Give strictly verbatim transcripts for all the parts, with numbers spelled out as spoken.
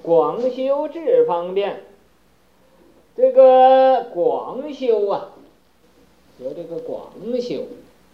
广修智方便。这个广修啊，说这个广修，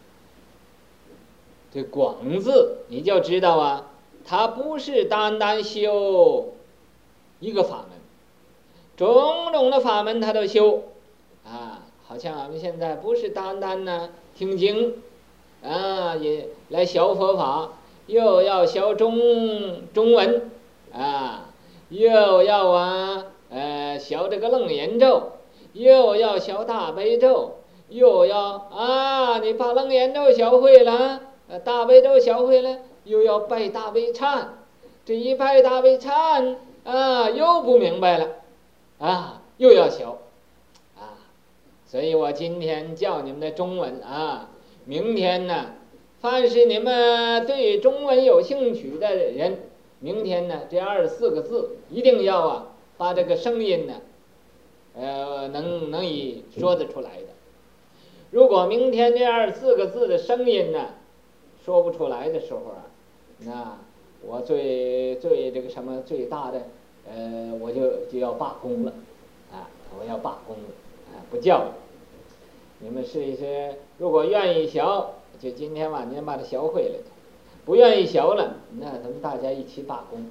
这广字你就知道啊，它不是单单修一个法门，种种的法门它都修啊。好像俺们现在不是单单呢听经啊，也来学佛法，又要学中中文啊，又要啊呃学这个楞严咒，又要学大悲咒，又要啊你把楞严咒学会了，呃大悲咒学会了，又要拜大悲忏，这一拜大悲忏啊又不明白了啊，又要学啊。所以我今天教你们的中文啊，明天呢，凡是你们对中文有兴趣的人，明天呢这二十四个字一定要啊把这个声音呢，呃能能以说得出来的。如果明天这二十四个字的声音呢说不出来的时候啊，那我最最这个什么最大的呃我就就要罢工了啊，我要罢工了啊，不教了。你们试一试，如果愿意学，就今天晚间把它学会了；不愿意学了，那咱们大家一起罢工。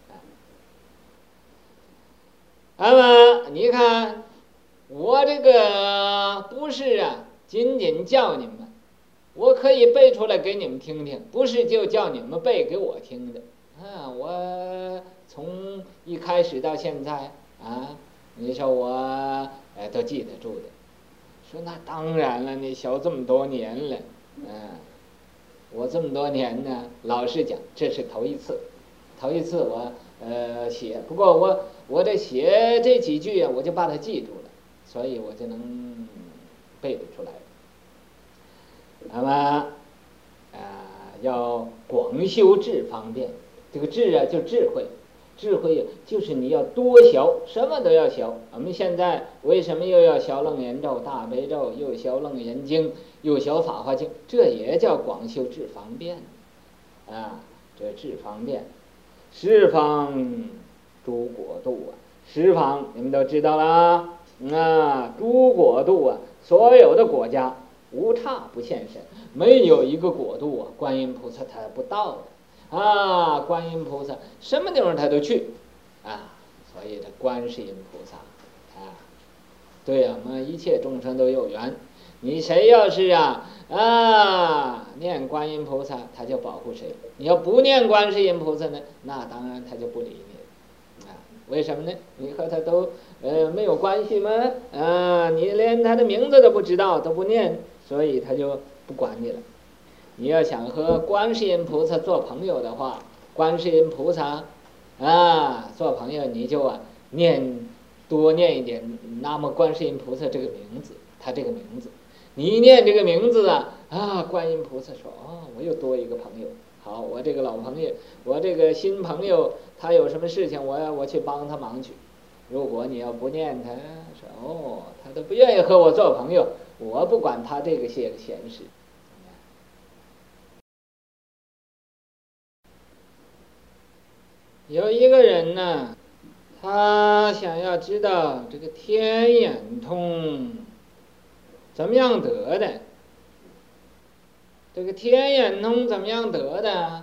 那么你看，我这个不是啊，仅仅叫你们，我可以背出来给你们听听，不是就叫你们背给我听的啊。我从一开始到现在啊，你说我哎都记得住的。说那当然了，你学这么多年了，嗯、啊，我这么多年呢，老实讲，这是头一次，头一次我呃写，不过我我这写这几句啊，我就把它记住了，所以我就能背得出来。那么啊、呃，要广修智方便，这个智啊，就智慧。智慧就是你要多学，什么都要学。我们现在为什么又要学楞严咒、大悲咒，又学楞严经，又学法华经？这也叫广修智方便啊！这智方便，十方诸国度啊，十方你们都知道啦啊！诸国度啊，所有的国家无差不现身，没有一个国度啊，观音菩萨他不到的。啊，观音菩萨什么地方他都去，啊，所以这观世音菩萨，啊，对呀、啊，我们一切众生都有缘。你谁要是啊啊念观音菩萨，他就保护谁；你要不念观世音菩萨呢，那当然他就不理你，啊，为什么呢？你和他都呃没有关系吗？啊，你连他的名字都不知道，都不念，所以他就不管你了。你要想和观世音菩萨做朋友的话，观世音菩萨啊做朋友，你就啊念多念一点南无观世音菩萨这个名字，他这个名字，你一念这个名字啊啊，观音菩萨说哦，我又多一个朋友，好，我这个老朋友，我这个新朋友，他有什么事情，我要我去帮他忙去。如果你要不念他，说哦，他都不愿意和我做朋友，我不管他这个些闲事。有一个人呢，他想要知道这个天眼通怎么样得的。这个天眼通怎么样得的？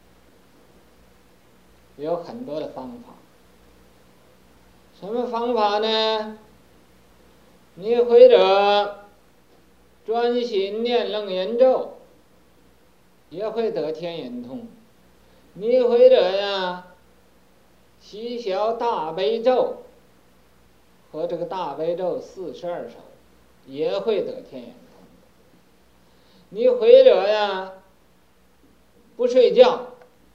有很多的方法。什么方法呢？你或者专心念楞严咒，也会得天眼通。你或者呀，习学大悲咒和这个大悲咒四十二首，也会得天眼通。你或者呀，不睡觉，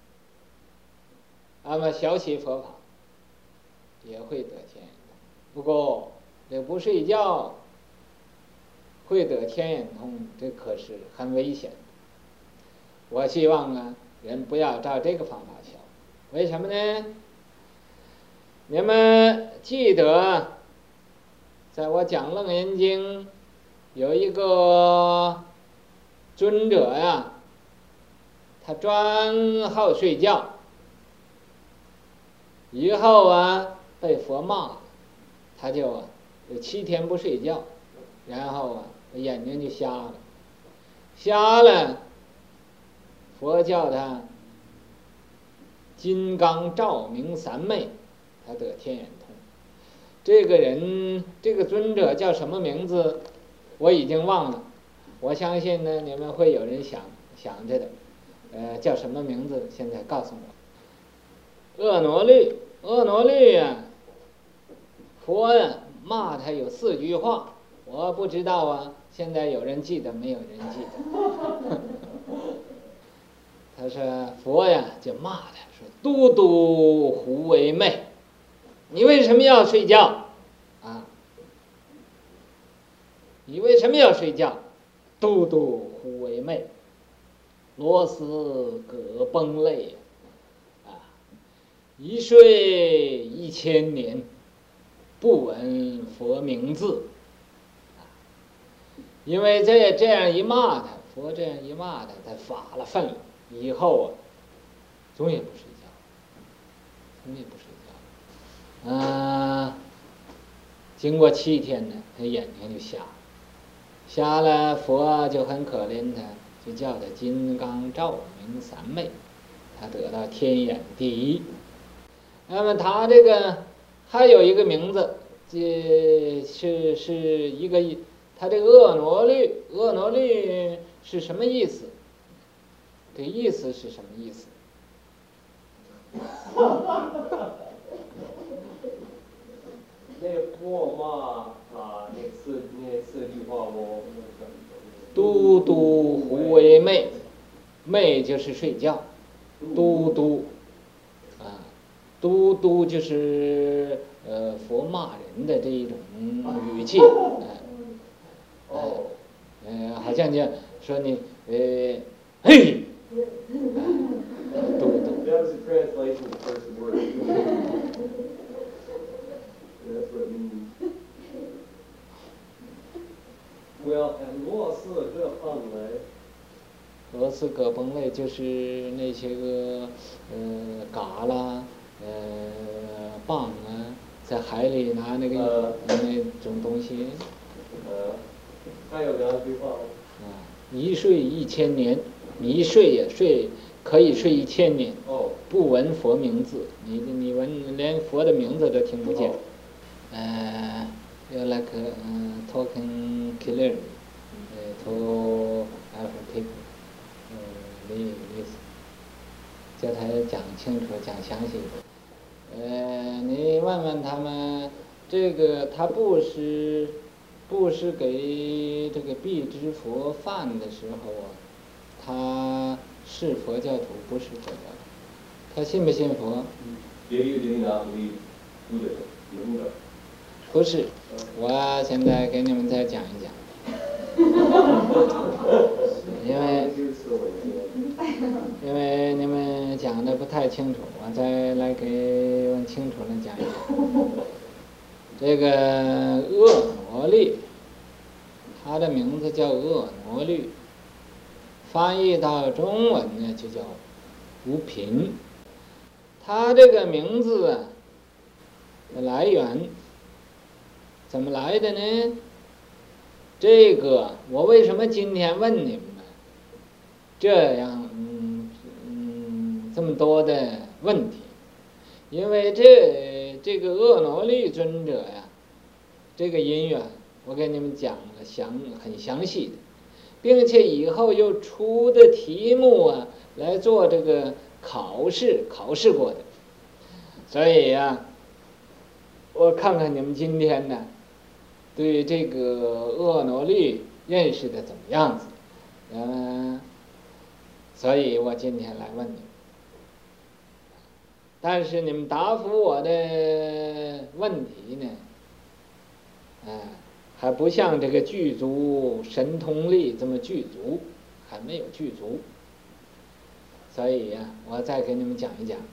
那么学习佛法，也会得天眼通。不过这不睡觉会得天眼通，这可是很危险的。我希望啊，人不要照这个方法学。为什么呢？你们记得，在我讲楞严经有一个尊者呀，他专好睡觉。 以后啊被佛骂了，他就啊有七天不睡觉，然后啊眼睛就瞎了，瞎了，佛叫他金刚照明三昧，他得天眼通。这个人这个尊者叫什么名字我已经忘了，我相信呢你们会有人想想着的，呃叫什么名字现在告诉我。恶罗律，恶罗律呀，佛呀骂他有四句话，我不知道啊，现在有人记得没有人记得。他说佛呀就骂他说，都督胡为昧，你为什么要睡觉啊？你为什么要睡觉？都督胡为昧，螺丝葛崩泪啊！一睡一千年，不闻佛名字啊！因为这这样一骂他，佛这样一骂他，他发了愤了，以后啊，总也不睡觉，总也不睡觉。啊，经过七天呢，他眼睛就瞎了。瞎了，佛就很可怜他，就叫他金刚照明三昧，他得到天眼第一。那么他这个还有一个名字，这是是一个他这个恶罗律，恶罗律是什么意思？这意思是什么意思？ 那个佛骂啊，那四那四句话我都督胡为昧，昧就是睡觉，都督啊，都督就是呃佛骂人的这一种语气，呃呃呃，好像就说你呃嘿，都督。 That was a translation of the first word. That's what it means. Well, and 罗斯这方来， 螺丝葛崩类就是那些个呃嘎啦，呃蚌啊，在海里拿那个、 呃、 那种东西。 呃，还有两句话吗？ 啊，一睡一千年，你一睡也睡可以睡一千年。 哦。 不闻佛名字，你你闻连佛的名字都听不见。 哦、 呃 ，you like 呃、uh, talking clearly, uh, to other people. 呃，你你叫他讲清楚、讲详细。呃，你问问他们，这个他布施，布施给这个辟支佛饭的时候啊，他是佛教徒不是佛教徒？他信不信佛？ Did you did not believe Buddha? Buddha? 不是，我现在给你们再讲一讲，因为因为你们讲的不太清楚，我再来给问清楚的讲一讲。这个恶罗律，它的名字叫恶罗律，翻译到中文呢就叫无贫。它这个名字啊的来源怎么来的呢？这个我为什么今天问你们呢？这样嗯嗯这么多的问题，因为这这个恶罗律尊者呀，这个因缘我给你们讲了详很详细的，并且以后又出的题目啊来做这个考试考试过的，所以呀、啊，我看看你们今天呢对这个恶罗律认识的怎么样子，嗯、呃，所以我今天来问你们，但是你们答复我的问题呢，啊、呃，还不像这个具足神通力这么具足，还没有具足。所以呀、啊，我再给你们讲一讲，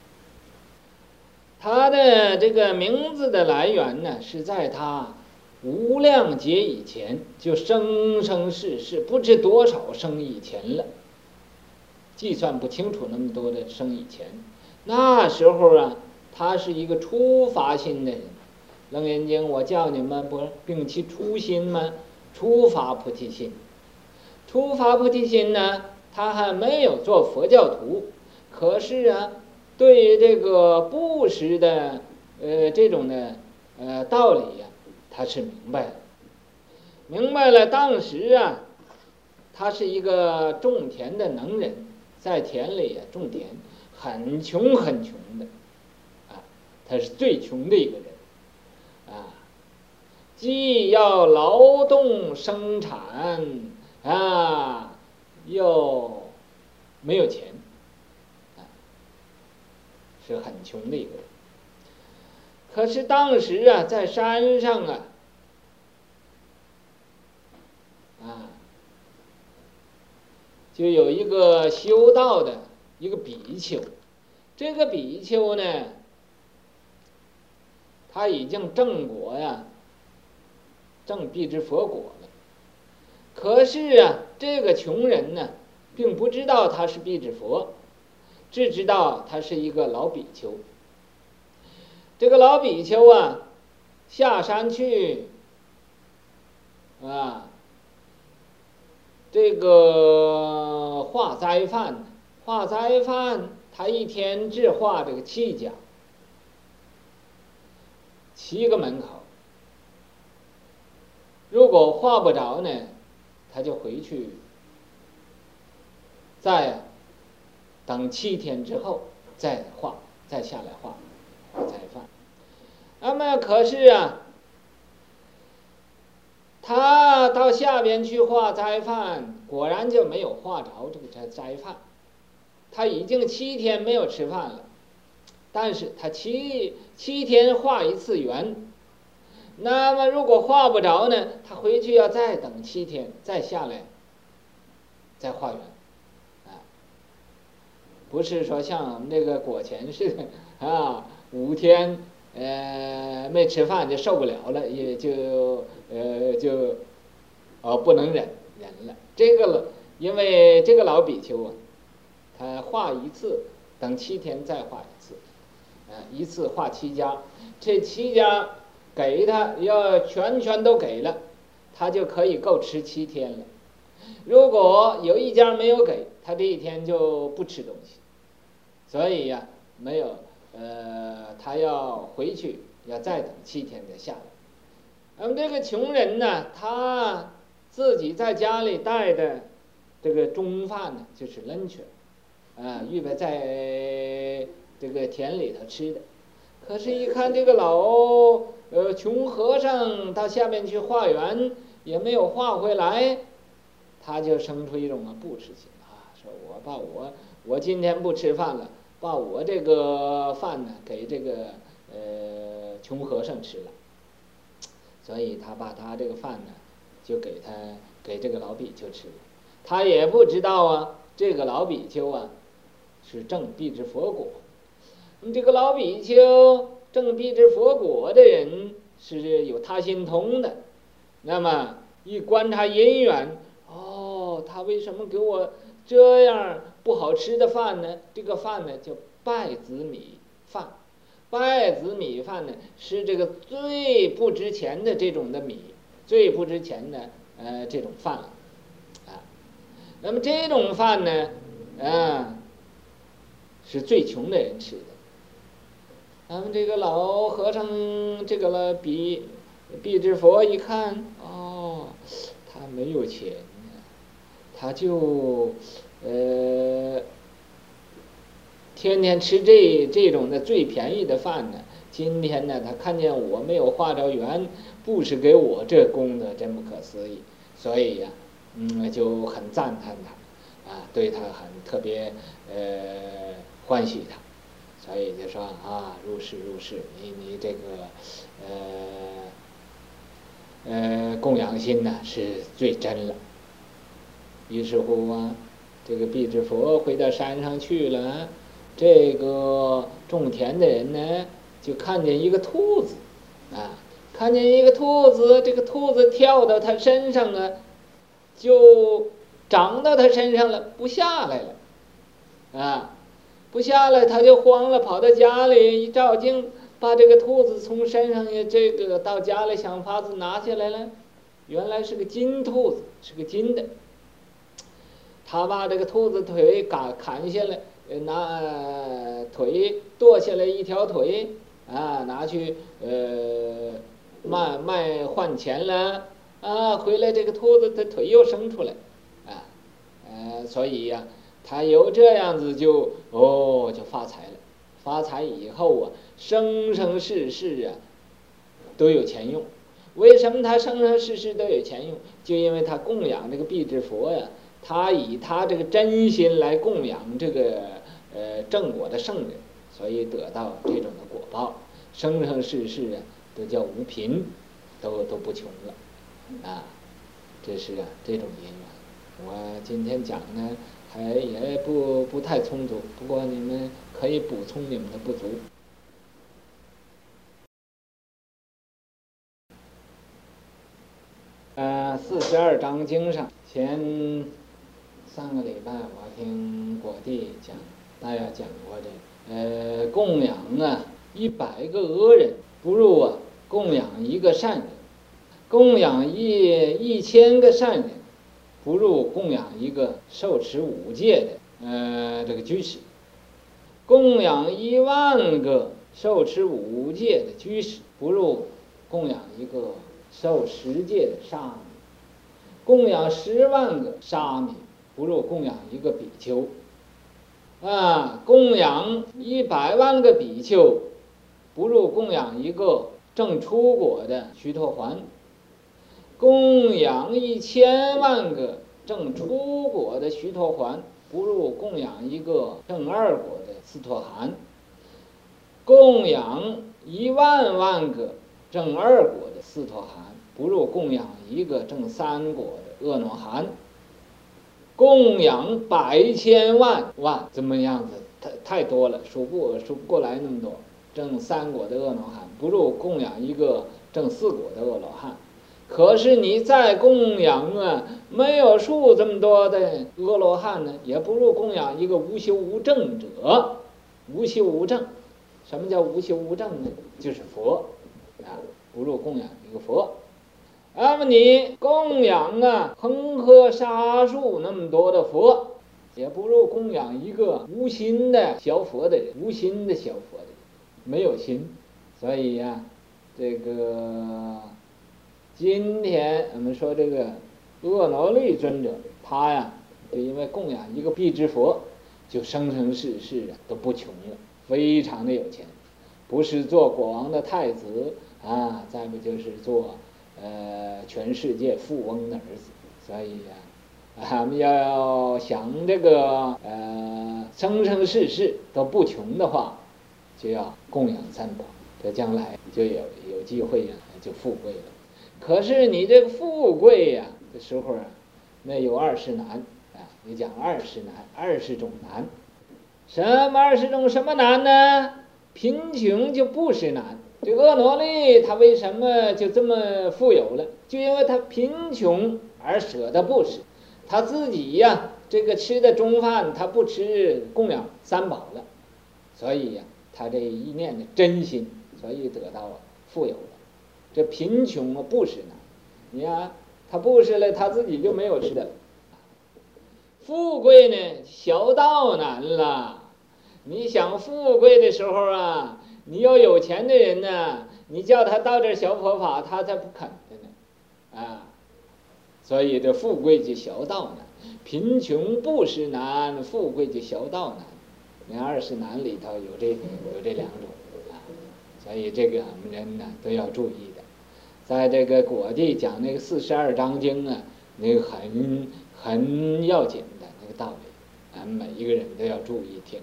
他的这个名字的来源呢，是在他无量劫以前，就生生世世不知多少生以前了，计算不清楚那么多的生以前。那时候啊， 他是一个初发心的人。楞严经我叫你们不并其初心吗？初发菩提心。初发菩提心呢，他还没有做佛教徒，可是啊，对于这个布施的呃这种的呃道理呀、啊，他是明白了。明白了，当时啊，他是一个种田的能人，在田里啊种田，很穷很穷的，啊，他是最穷的一个人，啊，既要劳动生产啊，又没有钱，啊，是很穷的一个人。可是当时啊，在山上啊。啊，就有一个修道的一个比丘，这个比丘呢，他已经证果呀，证必之佛果了。可是啊，这个穷人呢，并不知道他是必之佛，只知道他是一个老比丘。这个老比丘啊，下山去啊。这个化斋饭，化斋饭，他一天只化这个七家，七个门口。如果化不着呢，他就回去，再等七天之后再化，再下来化化斋饭。那么可是啊。他到下边去化斋饭，果然就没有化着这个斋斋饭。他已经七天没有吃饭了，但是他七七天化一次缘。那么如果化不着呢，他回去要再等七天，再下来，再化缘，啊，不是说像我们这个果前似的啊，五天呃没吃饭就受不了了，也就。呃，就，哦，不能忍忍了。这个了，因为这个老比丘啊，他化一次，等七天再化一次，啊，一次化七家，这七家给他要全全都给了，他就可以够吃七天了。如果有一家没有给他，这一天就不吃东西。所以呀、啊，没有，呃，他要回去，要再等七天再下来。那么这个穷人呢，他自己在家里带的这个中饭呢，就是 lunch， 啊，预备在这个田里头吃的。可是，一看这个老呃穷和尚到下面去化缘，也没有化回来，他就生出一种啊不吃心啊，说我把我我今天不吃饭了，把我这个饭呢给这个呃穷和尚吃了。所以他把他这个饭呢，就给他给这个老比丘吃了。他也不知道啊，这个老比丘啊，是正必之佛果。那么这个老比丘正必之佛果的人是有他心通的。那么一观察因缘，哦，他为什么给我这样不好吃的饭呢？这个饭呢叫稗子米饭。稗子米饭呢，是这个最不值钱的这种的米，最不值钱的呃这种饭了，啊，那么这种饭呢，啊，是最穷的人吃的。那么这个老和尚，这个了比必之佛一看，哦，他没有钱呀，他就呃。天天吃这这种的最便宜的饭呢，今天呢，他看见我没有化着缘，布施给我，这功德真不可思议，所以呀、啊，嗯，就很赞叹他，啊，对他很特别呃欢喜他，所以就说啊，如是如是，你你这个呃呃供养心呢是最真了。于是乎啊，这个必之佛回到山上去了。这个种田的人呢，就看见一个兔子，啊，看见一个兔子，这个兔子跳到他身上啊，就长到他身上了，不下来了，啊， 不下来他就慌了，跑到家里一照镜，把这个兔子从身上也这个到家里想法子拿下来了，原来是个金兔子，是个金的。他把这个兔子腿砍砍下来，拿、呃、腿剁下来一条腿啊，拿去呃卖卖换钱了啊，回来这个兔子的腿又生出来啊，呃，所以呀、啊，他有这样子就哦就发财了，发财以后啊，生生世世啊都有钱用。为什么他生生世世都有钱用？就因为他供养这个辟支佛呀。他以他这个真心来供养这个呃正果的圣人，所以得到这种的果报，生生世世啊都叫无贫，都都不穷了啊，这是啊这种因缘。我今天讲呢还也不不太充足，不过你们可以补充你们的不足。呃，四十二章经上前。上个礼拜我听果地讲，大家讲过这个，呃，供养啊一百个恶人，不如啊供养一个善人；供养一一千个善人，不如供养一个受持五戒的呃这个居士；供养一万个受持五戒的居士，不如供养一个受十戒的沙弥；供养十万个沙弥，不如供养一个比丘，啊，供养一百万个比丘，不如供养一个正出果的须陀洹；供养一千万个正出果的须陀洹，不如供养一个正二果的斯陀含；供养一万万个正二果的斯陀含，不如供养一个正三果的阿耨含。供养百千万万怎么样子？太太多了，数不数不过来那么多。正三果的阿耨含，不如供养一个正四果的阿罗汉。可是你再供养啊，没有数这么多的阿罗汉呢，也不如供养一个无修无证者。无修无证，什么叫无修无证呢？就是佛啊，不如供养一个佛。那么你供养啊恒河沙数那么多的佛，也不如供养一个无心的小佛的人，无心的小佛的人，没有心。所以呀、啊，这个今天我们说这个阿耨利尊者，他呀就因为供养一个辟支佛，就生生世世啊都不穷了，非常的有钱，不是做国王的太子啊，再不就是做呃，全世界富翁的儿子。所以呀、啊，俺们要想这个呃生生世世都不穷的话，就要供养三宝，这将来就有有机会呀、啊，就富贵了。可是你这个富贵呀、啊，这时候啊，那有二十难啊，你讲二十难，二十种难。什么二十种什么难呢？贫穷就不是难。这个阿耨利他为什么就这么富有了？就因为他贫穷而舍得不吃，他自己呀，这个吃的中饭他不吃供养三宝了，所以呀，他这一念的真心，所以得到了富有了。这贫穷啊不是难，你看他不是了，他自己就没有吃的。富贵呢，小道难了。你想富贵的时候啊，你要有钱的人呢，你叫他到这小佛法，他才不肯的呢，啊，所以这富贵就小道难，贫穷不是难，富贵就小道难。那二十难里头有这有这两种啊，所以这个我们人呢都要注意的。在这个果地讲那个四十二章经啊，那个很很要紧的那个道理，俺们每一个人都要注意听。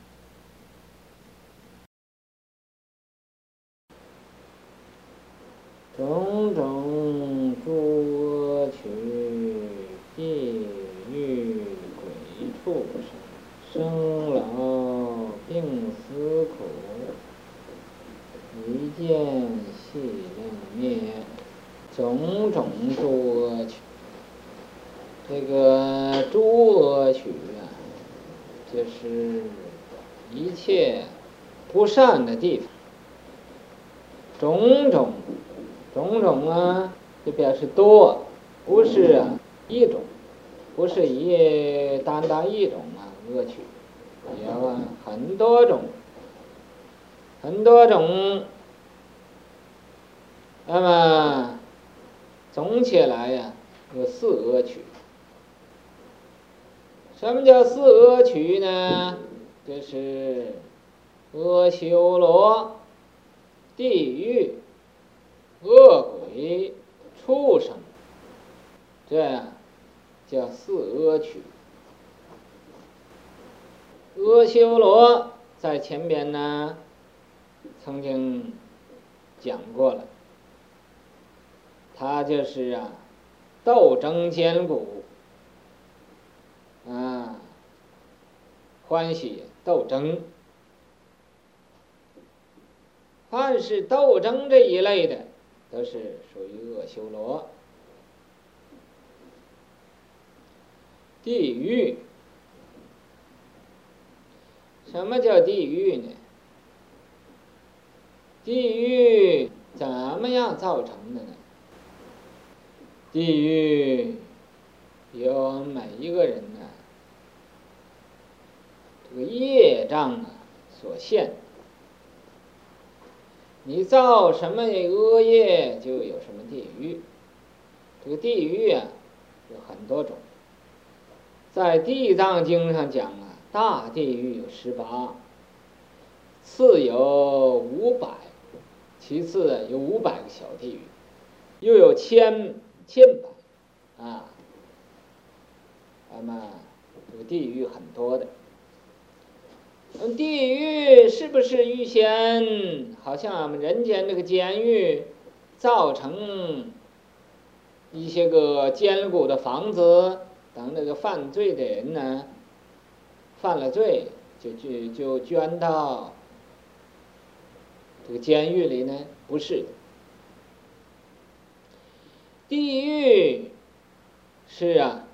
种种诸趣，地狱鬼畜生，生老病死苦，一见系令灭。种种诸恶趣，这个诸恶趣啊，就是一切不善的地方，种种种种啊，就表示多，不是啊一种，不是一单单一种啊恶趣，有啊很多种，很多种。那么总起来呀、啊，有四恶趣。什么叫四恶趣呢？就是阿修罗、地狱、恶鬼、畜生，这样叫四恶趣。阿修罗在前边呢曾经讲过了，他就是啊斗争坚固啊，欢喜斗争，凡是斗争这一类的都是属于阿修罗。地狱，什么叫地狱呢？地狱怎么样造成的呢？地狱由每一个人呢、啊，这个业障啊所现。你造什么恶业，就有什么地狱。这个地狱啊，有很多种。在《地藏经》上讲啊，大地狱有十八，次有五百，其次有五百个小地狱，又有千千百啊。那么这个地狱很多的。地狱是不是预先好像我们人间这个监狱造成一些个坚固的房子，等那个犯罪的人呢犯了罪就就就捐到这个监狱里呢？不是的。地狱是啊，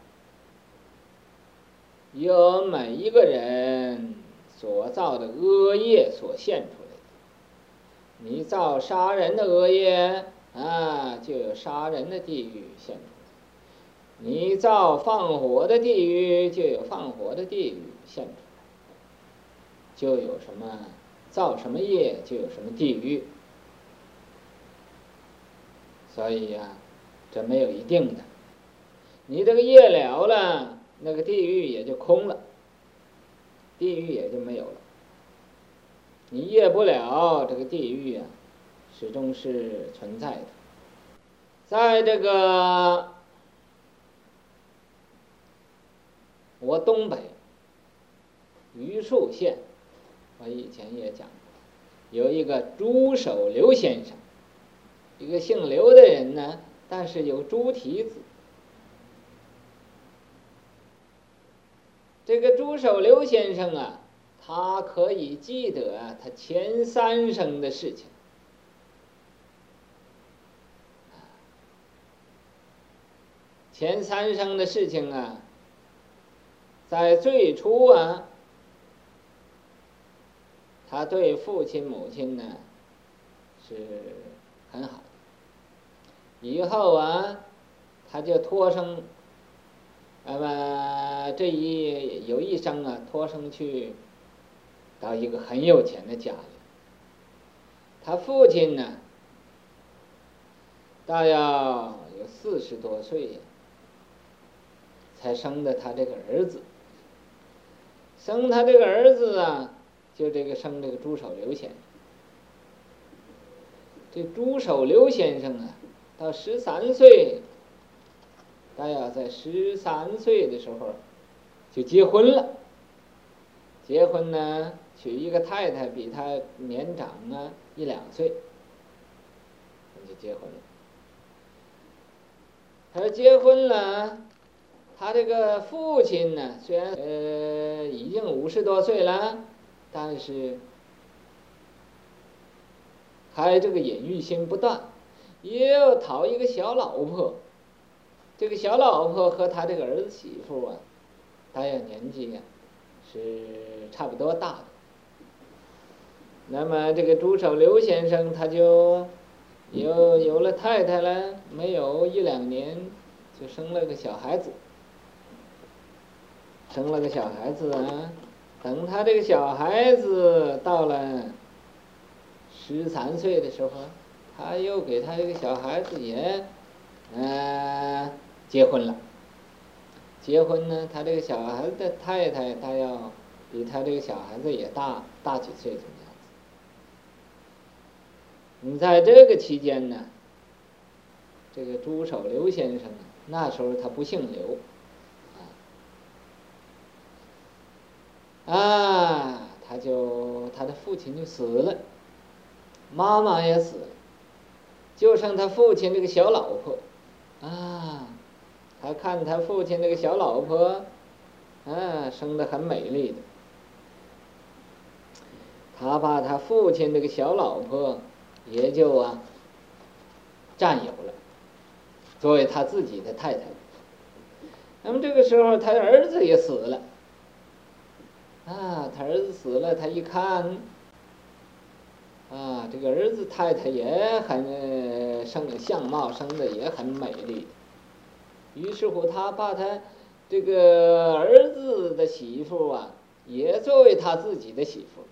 由每一个人所造的恶业所现出来的。你造杀人的恶业啊，就有杀人的地狱现出来；你造放火的地狱，就有放火的地狱现出来。就有什么造什么业，就有什么地狱。所以呀、啊，这没有一定的。你这个业了了，那个地狱也就空了，地狱也就没有了。你业不了，这个地狱啊，始终是存在的。在这个我东北榆树县，我以前也讲过，有一个朱守刘先生，一个姓刘的人呢，但是有猪蹄子。这个朱守刘先生啊，他可以记得啊，他前三生的事情。前三生的事情啊，在最初啊，他对父亲母亲呢是很好的。以后啊，他就托生，那么这一有一生啊，托生去到一个很有钱的家里。他父亲呢，大要有四十多岁呀，才生的他这个儿子。生他这个儿子啊，就这个生这个朱守刘先生。这朱守刘先生啊，到十三岁，大要在十三岁的时候就结婚了。结婚呢，娶一个太太比他年长啊一两岁，就结婚了。他结婚了，他这个父亲呢，虽然呃已经五十多岁了，但是还这个隐欲心不断，也要讨一个小老婆。这个小老婆和他这个儿子媳妇啊，大约年纪啊是差不多大的。 那么这个朱守刘先生他就有有了太太了，没有一两年就生了个小孩子，生了个小孩子啊。等他这个小孩子到了十三岁的时候，他又给他这个小孩子也呃结婚了。结婚呢，他这个小孩子的太太，他要比他这个小孩子也大大几岁这么样子。你在这个期间呢，这个朱守刘先生啊，那时候他不姓刘，啊，他就他的父亲就死了，妈妈也死了，就剩他父亲这个小老婆，啊，他看他父亲这个小老婆，啊，生得很美丽的，他把他父亲这个小老婆也就啊占有了，作为他自己的太太。那么这个时候他的儿子也死了，啊，他儿子死了，他一看，啊，这个儿子太太也很生相貌生的也很美丽，于是乎他把他这个儿子的媳妇啊也作为他自己的媳妇，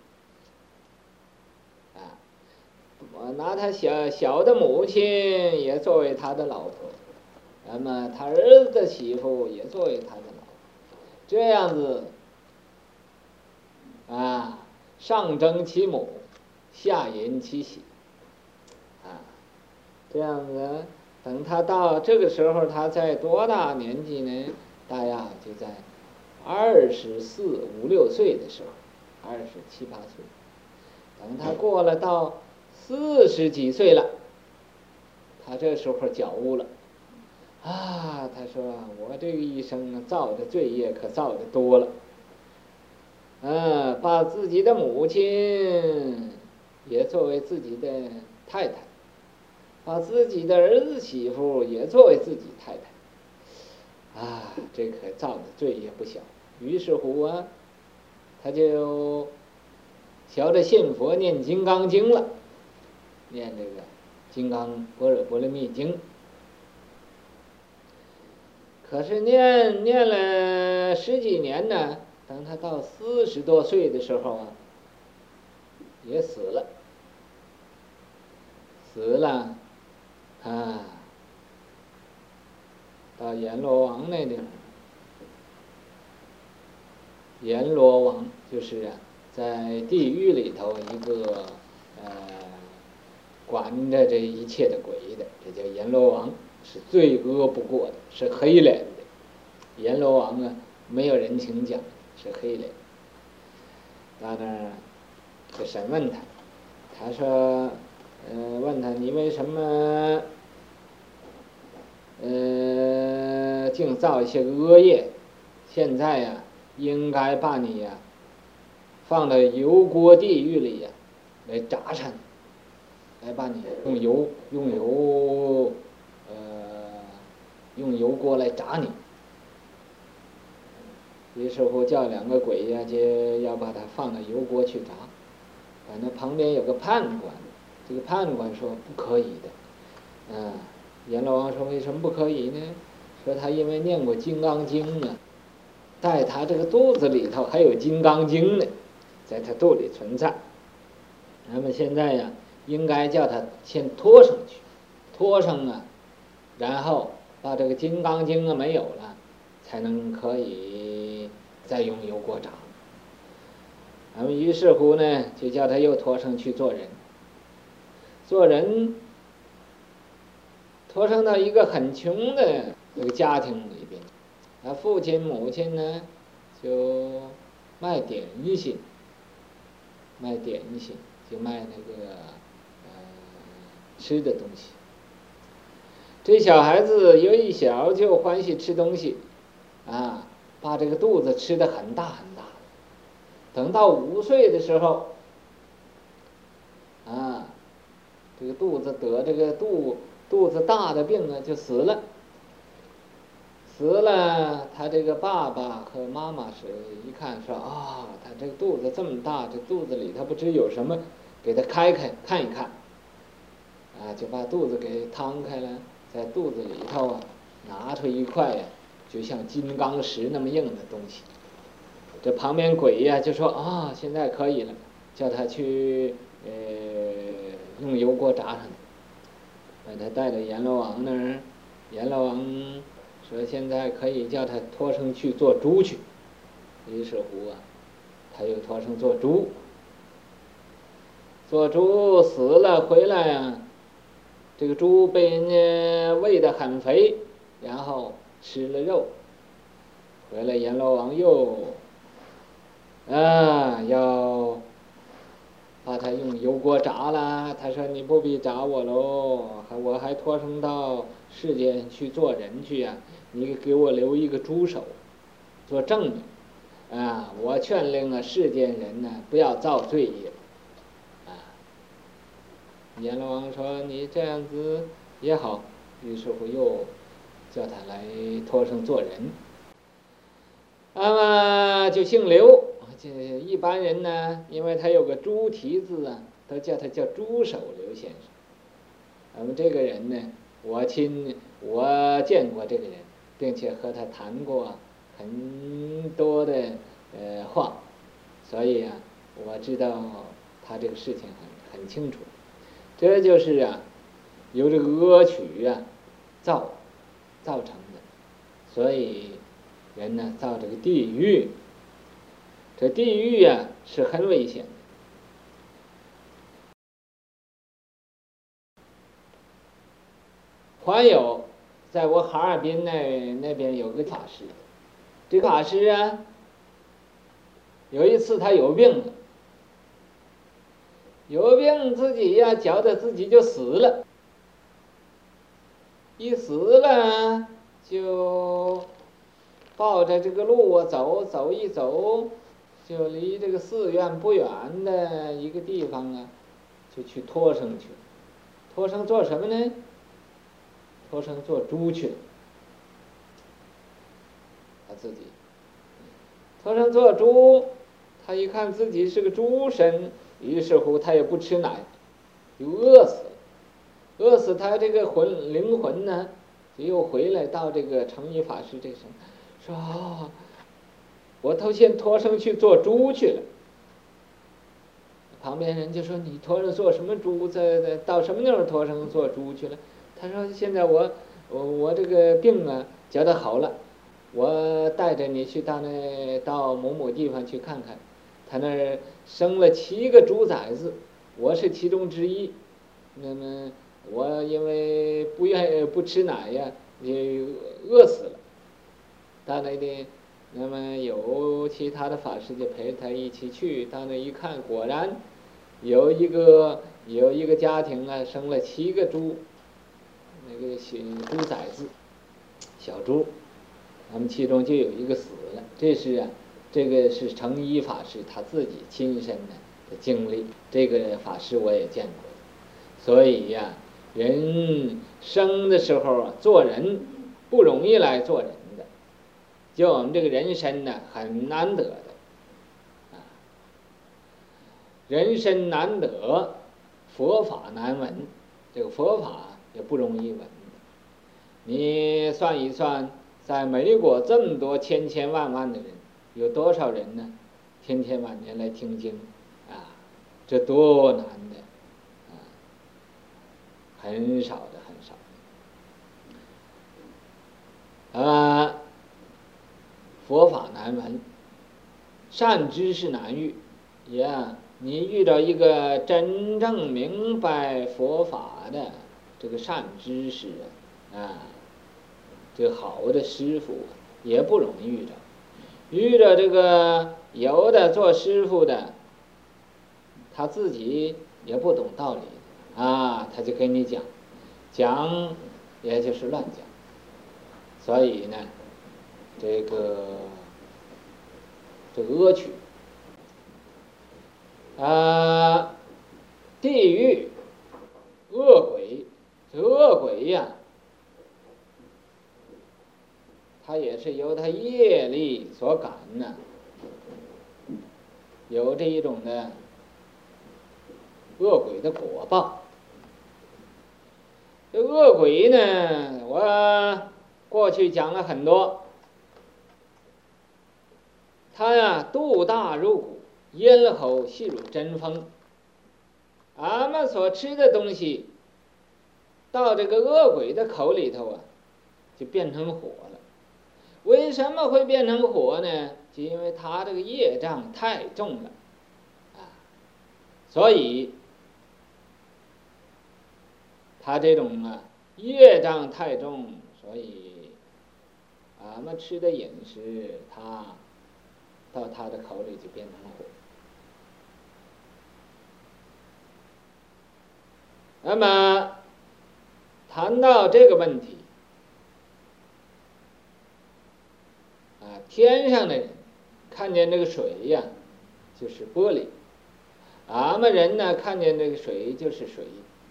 啊，我拿他小小的母亲也作为他的老婆，那么他儿子的媳妇也作为他的老婆，这样子啊，上征其母，下淫其媳，啊，这样子，等他到这个时候，他在多大年纪呢？大约就在二十四五六岁的时候，二十七八岁。等他过了到四十几岁了，他这时候觉悟了，啊，他说我这个一生啊，造的罪业可造的多了。嗯，把自己的母亲也作为自己的太太，把自己的儿子媳妇也作为自己太太，啊，这可造的罪业不小。于是乎啊，他就学着信佛念金刚经了，念这个金刚般若波罗蜜经。可是念念了十几年呢，等他到四十多岁的时候啊，也死了，死了，啊，到阎罗王那地方，阎罗王就是啊，在地狱里头一个呃，管着这一切的鬼的，这叫阎罗王，是罪恶不过的，是黑脸的。阎罗王啊，没有人情讲，是黑脸。到那儿就审问他，他说，呃，问他你为什么，呃，净造一些恶业？现在呀、啊，应该把你呀、啊、放到油锅地狱里呀、啊、来炸上，来把你用油用油，呃，用油锅来炸你。于是乎叫两个鬼呀、啊，就要把他放到油锅去炸。反正旁边有个判官，这个判官说不可以的。啊，阎罗王说为什么不可以呢？说他因为念过《金刚经》啊，在他这个肚子里头还有《金刚经》呢，在他肚里存在。那么现在呀、啊，应该叫他先拖上去，拖上啊，然后把这个《金刚经》啊没有了，才能可以再用油锅炸。那么于是乎呢，就叫他又拖上去做人。做人，拖上到一个很穷的这个家庭里边，他父亲母亲呢，就卖点心，卖点心，就卖那个呃吃的东西。这小孩子由一小就欢喜吃东西，啊，把这个肚子吃得很大很大。等到五岁的时候，啊，这个肚子得这个肚肚子大的病呢，就死了。死了，他这个爸爸和妈妈是一看说啊，他这个肚子这么大，这肚子里他不知有什么给他开开看一看，啊，就把肚子给摊开了，在肚子里头啊拿出一块呀、啊，就像金刚石那么硬的东西。这旁边鬼呀、啊、就说啊，现在可以了，叫他去呃用油锅炸上，把他带到阎罗王那儿，阎罗王说现在可以叫他托生去做猪去，于是乎啊，他又托生做猪。做猪死了回来啊，这个猪被人家喂得很肥，然后吃了肉，回来阎罗王又啊要把他用油锅炸了。他说你不必炸我喽，我还托生到世间去做人去呀、啊，你给我留一个猪手做证明啊！我劝令啊世间人呢、啊、不要造罪业。阎罗王说你这样子也好，于是乎又叫他来托生做人。那么就姓刘，这一般人呢，因为他有个猪蹄子啊，都叫他叫猪手刘先生。那么这个人呢，我亲我见过这个人，并且和他谈过很多的呃话，所以啊，我知道他这个事情很很清楚。这就是啊，由这个恶曲啊造造成的，所以人呢造这个地狱，这地狱啊是很危险的。还有，在我哈尔滨那那边有个法师，这个法师啊，有一次他有病了。有病自己呀、啊，觉得自己就死了，一死了就抱着这个路啊走，走一走，就离这个寺院不远的一个地方啊，就去托生去。托生做什么呢？托生做猪去。他自己托生做猪，他一看自己是个猪身。于是乎，他也不吃奶，就饿死了。饿死他这个魂灵魂呢，就又回来到这个成一法师这身，说啊，我头先托生去做猪去了。旁边人就说你托生做什么猪，在在到什么地方托生做猪去了？他说现在我我我这个病啊觉得好了，我带着你去到那到某某地方去看看。他那儿生了七个猪崽子，我是其中之一。那么我因为不愿意不吃奶呀，也饿死了。到那里，那么有其他的法师就陪他一起去。到那一看，果然有一个有一个家庭啊，生了七个猪，那个小猪崽子，小猪，他们其中就有一个死了。这是啊。这个是成一法师他自己亲身的经历，这个法师我也见过。所以呀、啊，人生的时候啊，做人不容易来做人的，就我们这个人生呢，很难得的，啊，人生难得，佛法难闻，这个佛法也不容易闻。你算一算，在美国这么多千千万万的人。有多少人呢？天天晚年来听经，啊，这多难的，啊，很少的，很少的。啊，佛法难闻，善知识难遇，也、yeah, 你遇到一个真正明白佛法的这个善知识啊，这个好的师傅也不容易遇到。遇着这个有的做师傅的，他自己也不懂道理啊，他就跟你讲，讲也就是乱讲。所以呢，这个这个恶趣啊，地狱恶鬼，这恶鬼呀、啊。他也是由他业力所感呢，有这一种的恶鬼的果报。这恶鬼呢，我过去讲了很多，他呀肚大如鼓，咽喉细如针锋。俺们所吃的东西，到这个恶鬼的口里头啊，就变成火了。为什么会变成火呢？就因为他这个业障太重了，啊，所以他这种啊业障太重，所以俺们吃的饮食，他到他的口里就变成火。那么谈到这个问题啊，天上的人看见这个水呀，就是玻璃；俺们人呢，看见这个水就是水。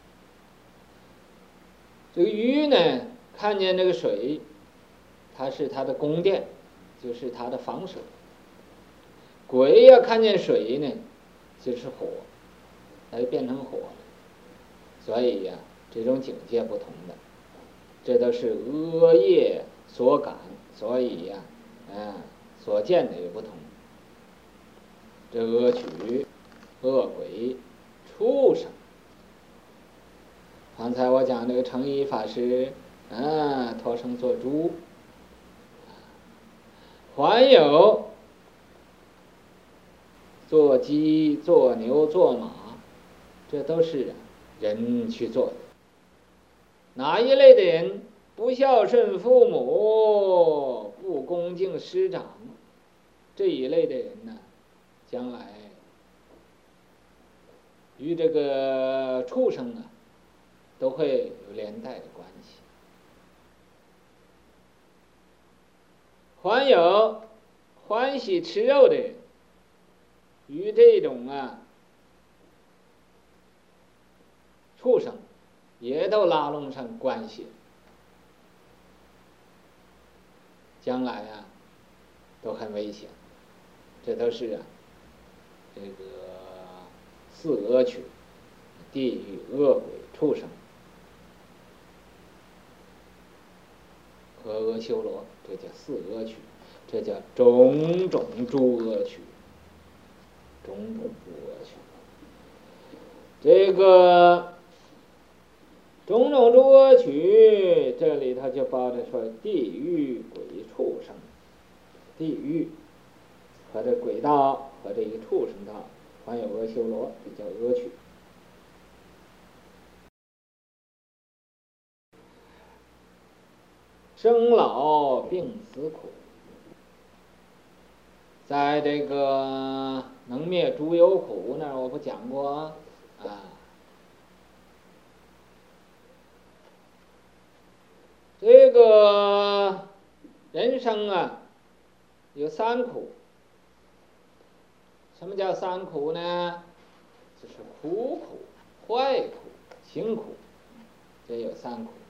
这个鱼呢，看见这个水，它是它的宫殿，就是它的防守。鬼要看见水呢，就是火，它就变成火了。所以呀、啊，这种境界不同的，这都是恶业所感，所以呀、啊，嗯，所见的也不同。这恶趣、恶鬼、畜生，刚才我讲这个成一法师，嗯，托生做猪，还有做鸡、做牛、做马，这都是人去做的。哪一类的人不孝顺父母，不恭敬师长，这一类的人呢，将来与这个畜生啊，都会有连带的关系。还有欢喜吃肉的人，与这种啊畜生也都拉拢上关系，将来啊都很危险。这都是啊这个四恶趣、地狱、恶鬼、畜生和阿修罗，这叫四恶趣，这叫种种诸恶趣，种种诸恶趣。这个种种诸恶趣，这里头就包着说地狱、鬼、畜生。地狱和这鬼道和这个畜生道，还有阿修罗，这叫恶趣。生老病死苦，在这个能灭诸有苦那儿，我不讲过啊。这个人生啊，有三苦。什么叫三苦呢？就是苦苦、坏苦、行苦，这有三苦。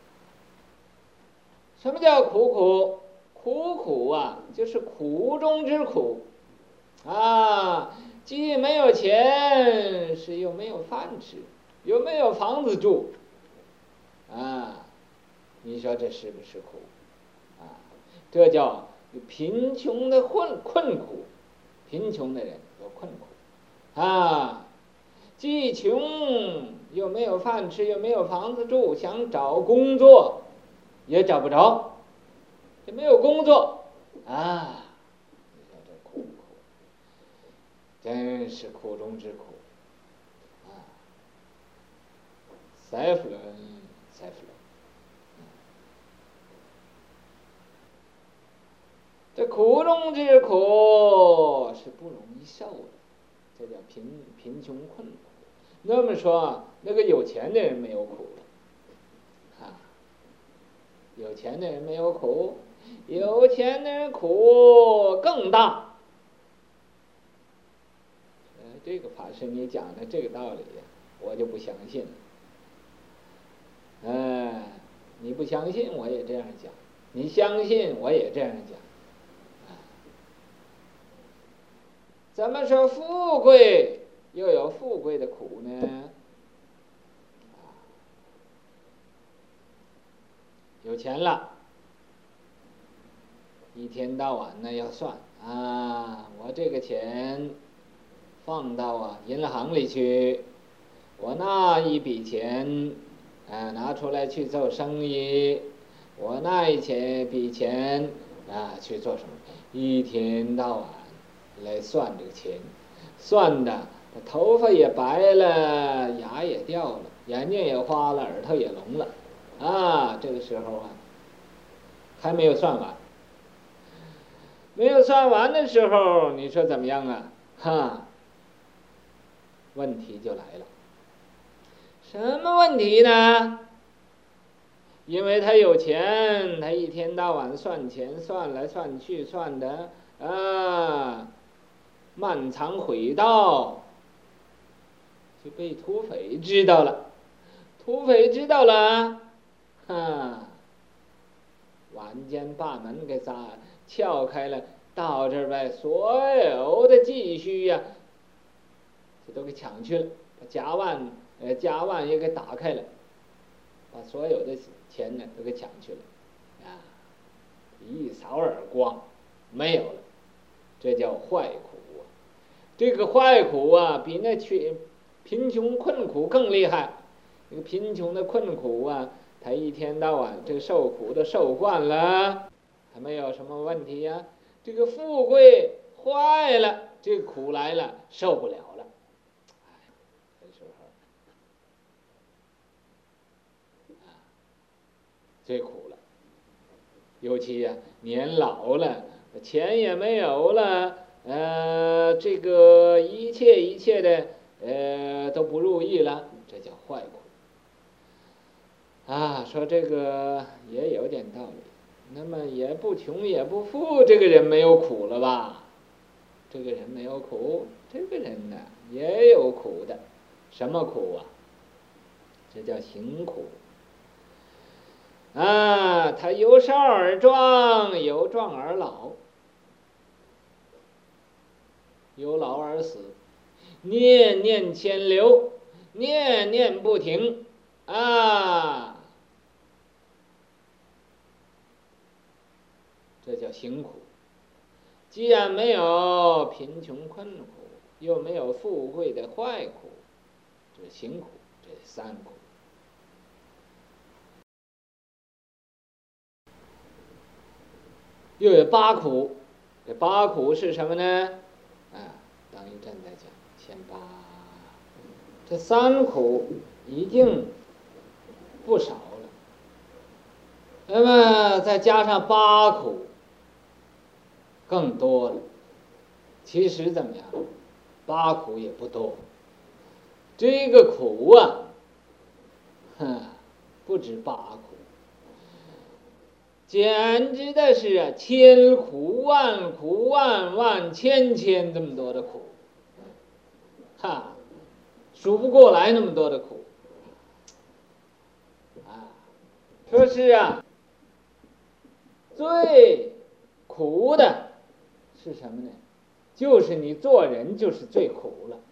什么叫苦苦？苦苦啊，就是苦中之苦啊，既没有钱，是又没有饭吃，又没有房子住啊，你说这是不是苦啊？这叫贫穷的困困苦，贫穷的人有困苦啊，既穷又没有饭吃，又没有房子住，想找工作也找不着，也没有工作啊！你说这苦苦，真是苦中之苦啊！塞夫伦，塞夫伦，这苦中之苦是不容易受的，这叫贫贫穷困苦。那么说，那个有钱的人没有苦啊，有钱的人没有苦，有钱的人苦更大。呃，这个法师你讲的这个道理，我就不相信了。哎，你不相信，我也这样讲；你相信，我也这样讲。怎么说富贵又有富贵的苦呢？ 钱了，一天到晚呢要算啊，我这个钱放到啊银行里去，我那一笔钱啊拿出来去做生意，我那一钱笔钱啊去做什么，一天到晚来算这个钱，算的头发也白了，牙也掉了，眼睛也花了，耳朵也聋了啊。这个时候啊还没有算完，没有算完的时候，你说怎么样啊？哈，问题就来了。什么问题呢？因为他有钱，他一天到晚算钱，算来算去，算的啊漫藏毁盗，就被土匪知道了。土匪知道了，哈，晚间把门给砸撬开了，到这儿来，所有的积蓄呀、啊，这都给抢去了，把夹万呃夹万也给打开了，把所有的钱呢都给抢去了，啊，一扫而光，没有了，这叫坏苦啊！这个坏苦啊，比那去贫穷困苦更厉害。这个贫穷的困苦啊，他一天到晚这个受苦都受惯了，还没有什么问题呀、啊。这个富贵坏了，这个苦来了，受不了了。哎，这时候啊，最苦了。尤其呀、啊，年老了，钱也没有了，呃，这个一切一切的呃都不如意了，这叫坏苦。啊，说这个也有点道理。那么也不穷也不富，这个人没有苦了吧？这个人没有苦，这个人呢也有苦的。什么苦啊？这叫行苦。啊，他由少而壮，由壮而老，由老而死，念念牵流，念念不停啊。这叫行苦。既然没有贫穷困苦，又没有富贵的坏苦，这是行苦，这是三苦。又有八苦，这八苦是什么呢？啊，等一阵再讲，先八。这三苦已经不少了，那么再加上八苦，更多了。其实怎么样？八苦也不多。这个苦啊，哼，不止八苦，简直的是啊，千苦万苦万万千千这么多的苦，哈，数不过来那么多的苦啊。说是啊，最苦的是什么呢？就是你做人就是最苦了。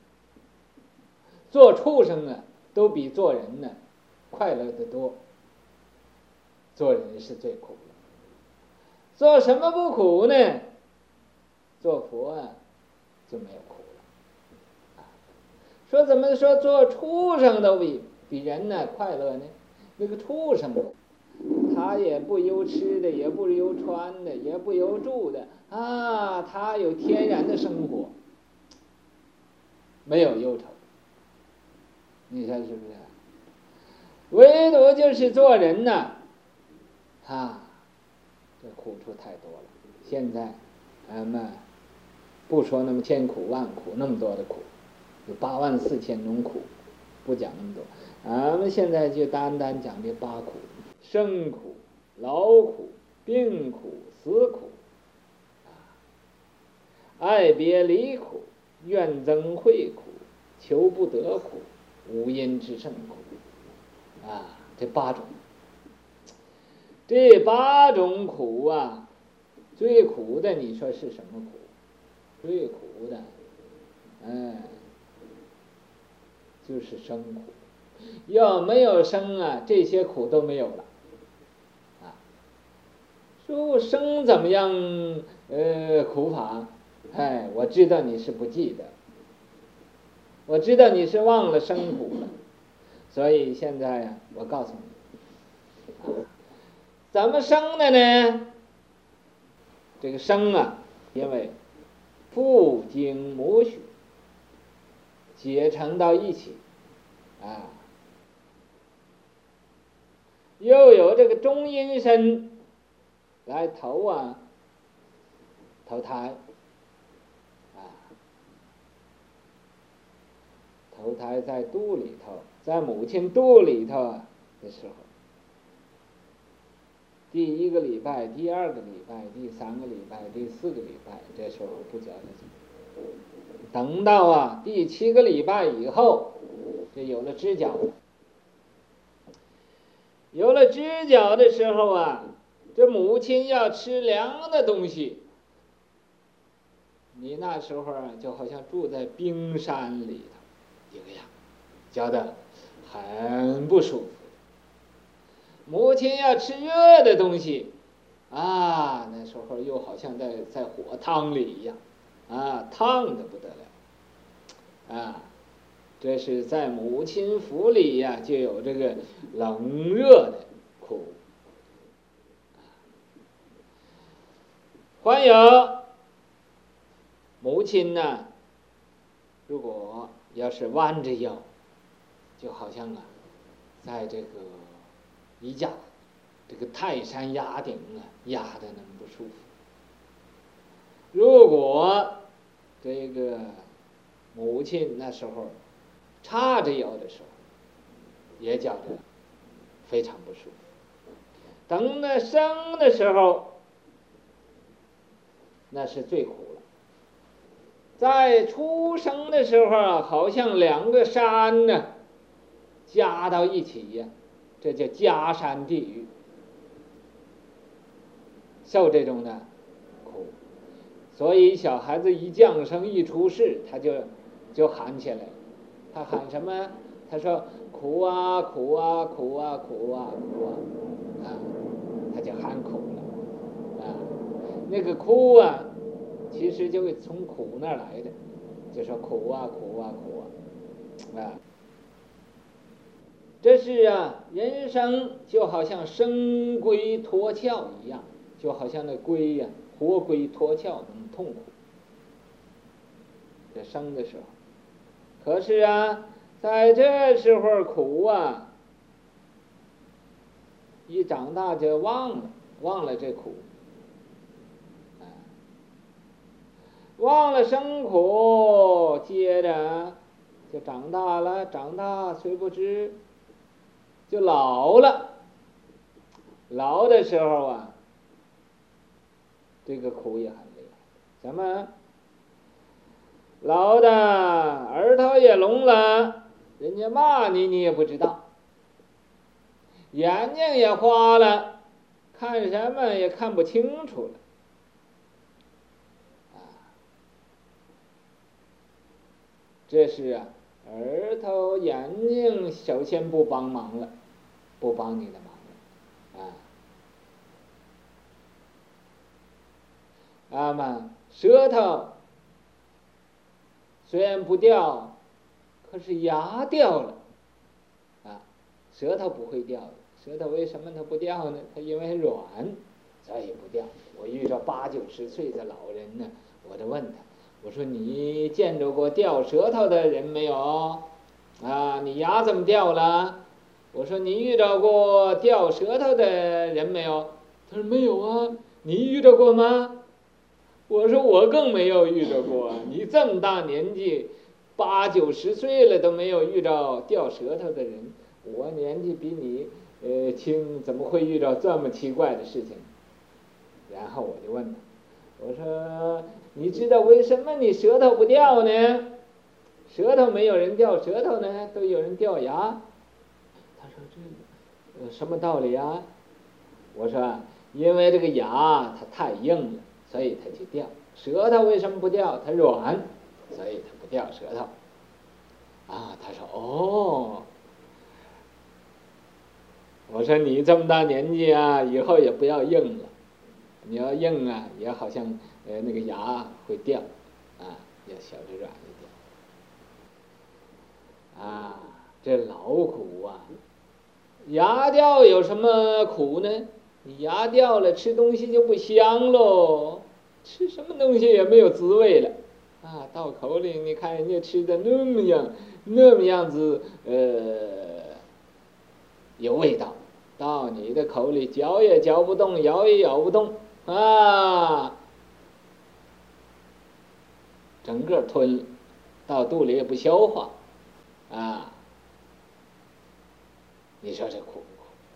做畜生啊，都比做人呢快乐得多。做人是最苦的。做什么不苦呢？做佛啊，就没有苦了。说怎么说做畜生都比比人呢快乐呢？那个畜生，他也不由吃的，也不由穿的，也不由住的啊，他有天然的生活，没有忧愁。你看是不是？唯独就是做人呢，啊，这苦处太多了。现在咱们不说那么千苦万苦那么多的苦，有八万四千种苦，不讲那么多。咱们现在就单单讲这八苦：生苦、劳苦、病苦、死苦，爱别离苦、怨憎会苦、求不得苦、无因之胜苦，啊，这八种。这八种苦啊，最苦的你说是什么苦？最苦的，嗯，就是生苦。要没有生啊，这些苦都没有了。 说我生怎么样？呃，苦法？哎，我知道你是不记得，我知道你是忘了生苦了，所以现在呀，我告诉你，啊，怎么生的呢？这个生啊，因为父精母血结成到一起，啊，又有这个中阴身来投啊，投胎，啊，投胎在肚里头，在母亲肚里头啊的时候，第一个礼拜、第二个礼拜、第三个礼拜、第四个礼拜，这时候不觉得。等到啊第七个礼拜以后，就有了知觉。有了知觉的时候啊，这母亲要吃凉的东西，你那时候啊就好像住在冰山里头一个样，觉得很不舒服。母亲要吃热的东西，啊，那时候又好像在在火汤里一样，啊，烫的不得了，啊，这是在母亲腹里呀、啊，就有这个冷热的苦。还有母亲呢，如果要是弯着腰，就好像啊，在这个一架这个泰山压顶啊，压的那么不舒服。如果这个母亲那时候叉着腰的时候，也觉得非常不舒服。等那生的时候，那是最苦了。在出生的时候啊，好像两个山呢加到一起呀、啊，这叫加山地狱，受这种的苦。所以小孩子一降生一出世，他就就喊起来了。他喊什么？他说苦啊苦啊苦啊苦啊苦啊，啊，他就喊苦了，啊，那个哭啊，其实就从苦那儿来的，就说苦啊苦啊苦啊，啊，这是啊，人生就好像生龟脱壳一样，就好像那龟呀、啊，活龟脱壳那么痛苦。这生的时候，可是啊，在这时候苦啊，一长大就忘了，忘了这苦。忘了生苦，接着就长大了，长大虽不知，就老了。老的时候啊，这个苦也很厉害。什么？老的耳朵也聋了，人家骂你你也不知道；眼睛也花了，看什么也看不清楚了。这是啊，耳朵、眼睛首先不帮忙了，不帮你的忙了，啊。那么舌头虽然不掉，可是牙掉了，啊，舌头不会掉的。舌头为什么它不掉呢？它因为软，所以不掉。我遇到八九十岁的老人呢，我就问他。我说你见着过掉舌头的人没有？啊，你牙怎么掉了？我说你遇到过掉舌头的人没有？他说没有啊。你遇到过吗？我说我更没有遇到过。你这么大年纪，八九十岁了都没有遇到掉舌头的人，我年纪比你呃轻，怎么会遇到这么奇怪的事情？然后我就问他，我说你知道为什么你舌头不掉呢？舌头没有人掉舌头呢，都有人掉牙。他说这个呃什么道理啊？我说因为这个牙它太硬了，所以它就掉。舌头为什么不掉？它软，所以它不掉舌头。啊，他说哦。我说你这么大年纪啊，以后也不要硬了， 你要硬啊，也好像呃那个牙会掉，啊，要小着软一点。啊，这老苦啊！牙掉有什么苦呢？你牙掉了，吃东西就不香喽，吃什么东西也没有滋味了。啊，到口里你看人家吃的那么样，那么样子，呃，有味道，到你的口里嚼也嚼不动，咬也咬不动，啊，整个吞，到肚里也不消化，啊，你说这苦不苦？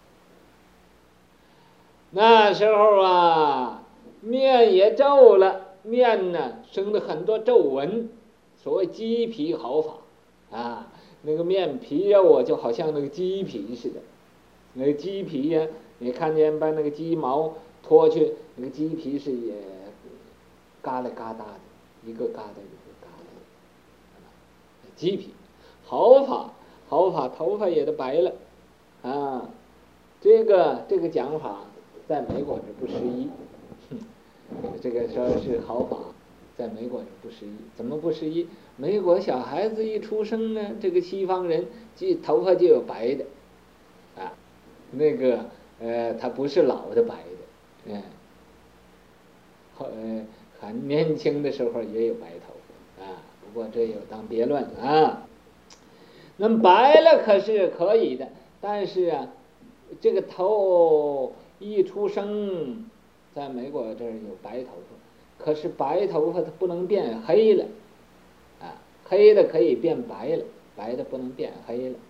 那时候啊，面也皱了，面呢生了很多皱纹，所谓鸡皮好法啊，那个面皮呀，我就好像那个鸡皮似的，那个鸡皮呀，你看见把那个鸡毛脱去，那个鸡皮是也嘎啦嘎哒的，一个疙瘩一个疙瘩的，鸡皮好法好法，头发也都白了啊，这个这个讲法在美国是不适宜，这个说是好法，在美国是不适宜。怎么不适宜？美国小孩子一出生呢，这个西方人就头发就有白的，啊，那个呃，他不是老的白的，嗯，后呃很年轻的时候也有白头啊，不过这有当别论啊。那么白了可是可以的，但是啊，这个头一出生，在美国这儿有白头发，可是白头发它不能变黑了，啊，黑的可以变白了，白的不能变黑了。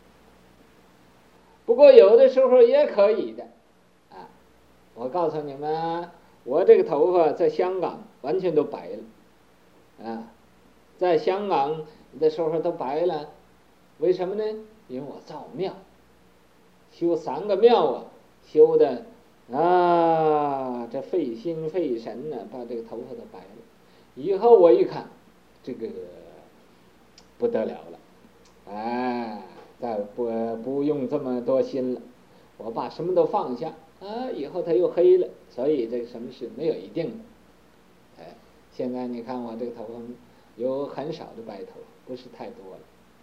不过有的时候也可以的，啊，我告诉你们，我这个头发在香港完全都白了，啊，在香港的时候都白了，为什么呢？因为我造庙，修三个庙啊，修的啊，这费心费神呢、啊，把这个头发都白了。以后我一看，这个不得了了，哎，再不不用这么多心了，我把什么都放下啊，以后它又黑了。所以这个什么事没有一定的，哎，现在你看我这个头发有很少的白头，不是太多了。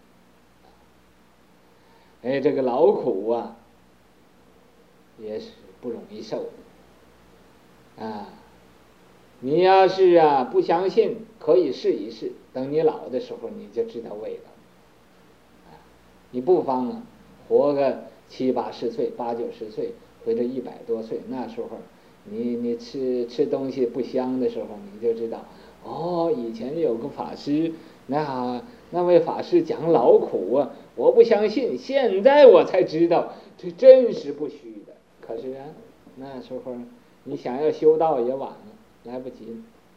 哎，这个劳苦啊，也是不容易受啊。你要是啊不相信，可以试一试，等你老的时候你就知道味道。啊，你不妨啊活个七八十岁、八九十岁或者一百多岁，那时候你你吃吃东西不香的时候，你就知道哦，以前有个法师，那那位法师讲劳苦啊，我不相信，现在我才知道这真是不虚的。可是啊，那时候你想要修道也晚了，来不及了。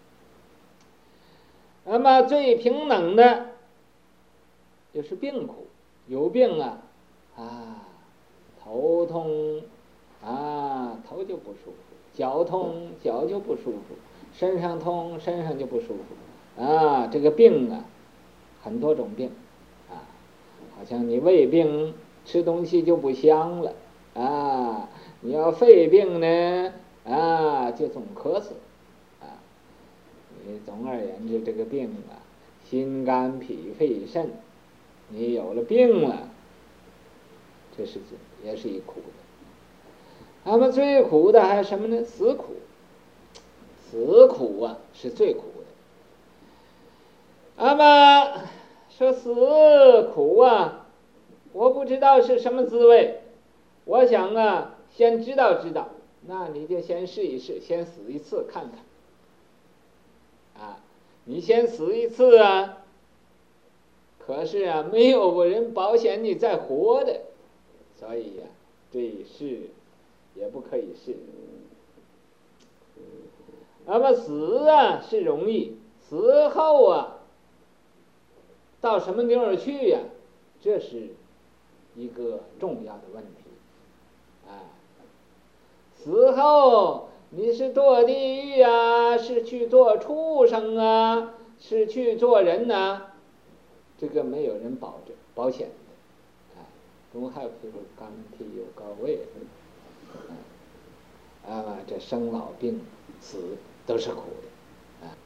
那么最平等的就是病苦，有病啊啊，头痛啊，头就不舒服，脚痛脚就不舒服，身上痛身上就不舒服啊，这个病啊很多种病啊，好像你胃病吃东西就不香了啊，你要肺病呢啊就总咳嗽啊，你总而言之这个病啊，心肝脾肺肾，你有了病了，这是也是一苦的。那么最苦的还有什么呢？死苦，死苦啊是最苦的。那么说死苦啊，我不知道是什么滋味，我想啊先知道知道，那你就先试一试，先死一次看看啊，你先死一次啊，可是啊没有人保险你再活的，所以呀、啊、这一试也不可以试。那么死啊是容易，死后啊到什么地方去呀、啊？这是一个重要的问题。啊，死后你是堕地狱啊，是去做畜生啊，是去做人呐、啊？这个没有人保证保险的。啊，don't have to guarantee you go away。 啊，这生老病死都是苦的啊。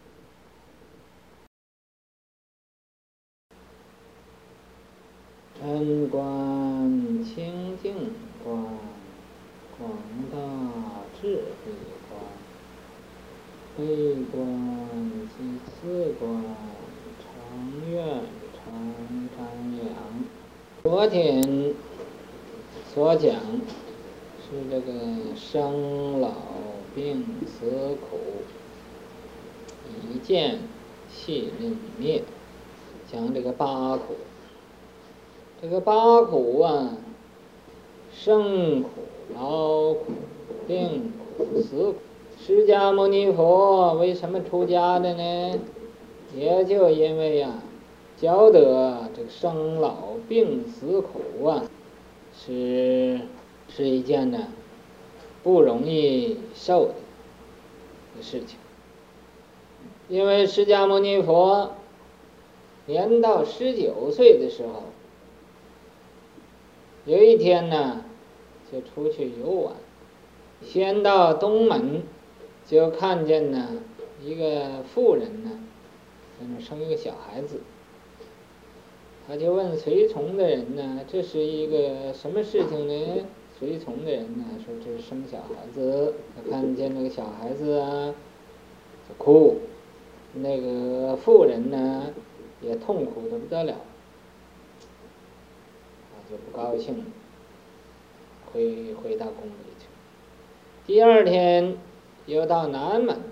禅观清净观，广大智慧观，悲观及次观，长远常瞻仰。昨天所讲是这个生老病死苦，一见系任灭，讲这个八苦。这个八苦啊，生苦、老苦、病苦、死苦。释迦牟尼佛为什么出家的呢？也就因为呀、啊，觉得这个生老病死苦啊，是是一件呢不容易受的事情。因为释迦牟尼佛年到十九岁的时候，有一天呢，就出去游玩，先到东门，就看见呢一个妇人呢，在那生一个小孩子。他就问随从的人呢，这是一个什么事情呢？随从的人呢说这是生小孩子，他看见那个小孩子啊，就哭，那个妇人呢也痛苦得不得了。就不高兴了，回回到宫里去。第二天又到南门，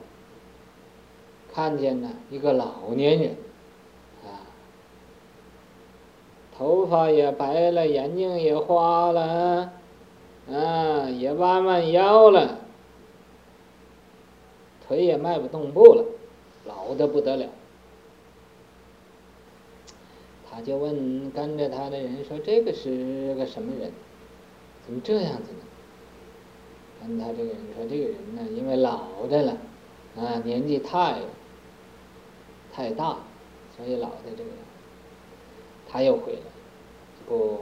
看见呢一个老年人，啊，头发也白了，眼睛也花了，啊，也弯弯腰了，腿也迈不动步了，老得不得了。他就问跟着他的人说：“这个是个什么人？怎么这样子呢？”跟他这个人说：“这个人呢，因为老的了，啊，年纪太太大，所以老的这个人。”他又回来，不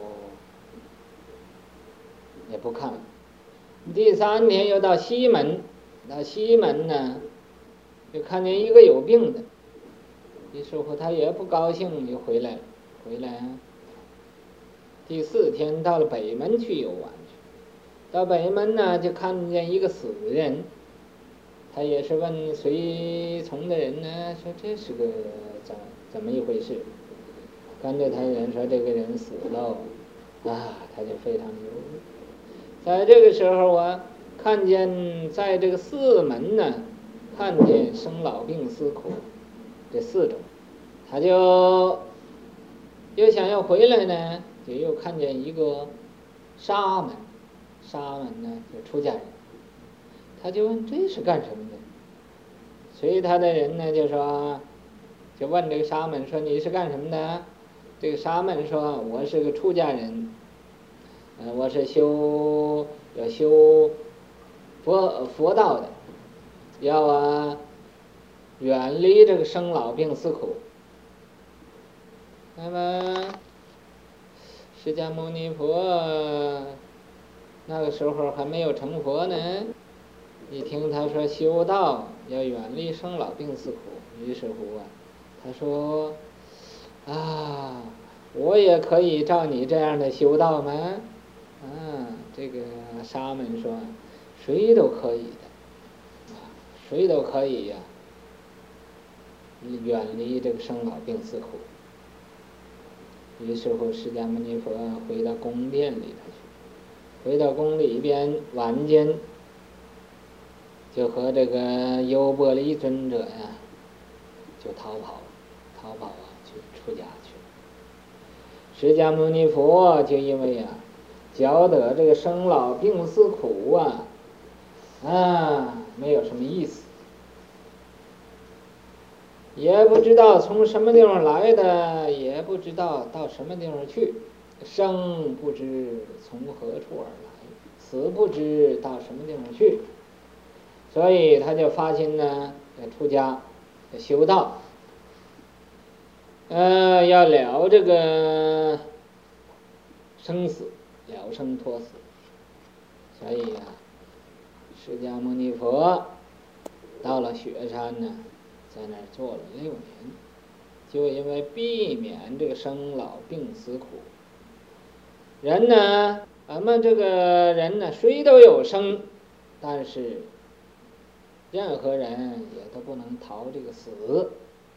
也不看了。第三天又到西门，到西门呢，就看见一个有病的。于是乎他也不高兴，又回来了。回来啊，第四天到了北门去游玩去，到北门呢就看见一个死人，他也是问随从的人呢，说这是个怎怎么一回事？跟着他人说这个人死了，啊，他就非常忧虑。在这个时候啊，看见在这个四门呢，看见生老病死苦这四种，他就又想要回来呢，就又看见一个沙门，沙门呢就出家人，他就问这是干什么的？随他的人呢就说，就问这个沙门说你是干什么的？这个沙门说我是个出家人，呃，我是修要修佛佛道的，要啊远离这个生老病死苦。那么释迦牟尼佛那个时候还没有成佛呢，一听他说修道要远离生老病死苦，于是乎啊，他说啊，我也可以照你这样的修道吗？啊，这个沙门说谁都可以的，啊，谁都可以呀、啊，远离这个生老病死苦。于是乎，释迦牟尼佛回到宫殿里头去，回到宫里边，晚间就和这个优波离尊者呀，就逃跑，逃跑啊，去出家去了。释迦牟尼佛就因为呀、啊，觉得这个生老病死苦啊，啊，没有什么意思。也不知道从什么地方来的，也不知道到什么地方去，生不知从何处而来，死不知到什么地方去，所以他就发心呢，要出家，要修道，呃，要了这个生死，了生脱死，所以啊， 释迦牟尼佛到了雪山呢，在那儿坐了六年，就因为避免这个生老病死苦。人呢，咱们这个人呢，虽都有生，但是任何人也都不能逃这个死。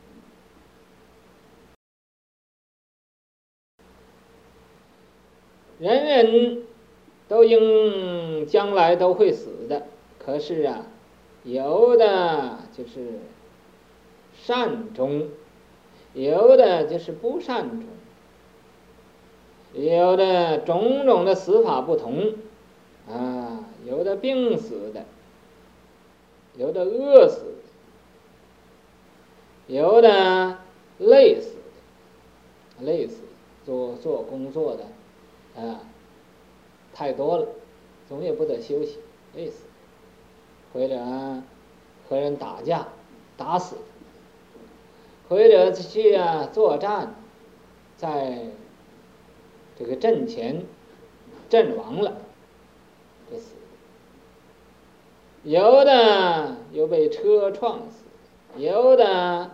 人人都应将来都会死的，可是啊，有的就是善终，有的就是不善终，有的种种的死法不同啊，有的病死的，有的饿死的，有的累死的，累死做做工作的啊，太多了，总也不得休息，累死，或者和人打架打死，或者去啊作战，在这个阵前阵亡了，这死；有的又被车撞死，有的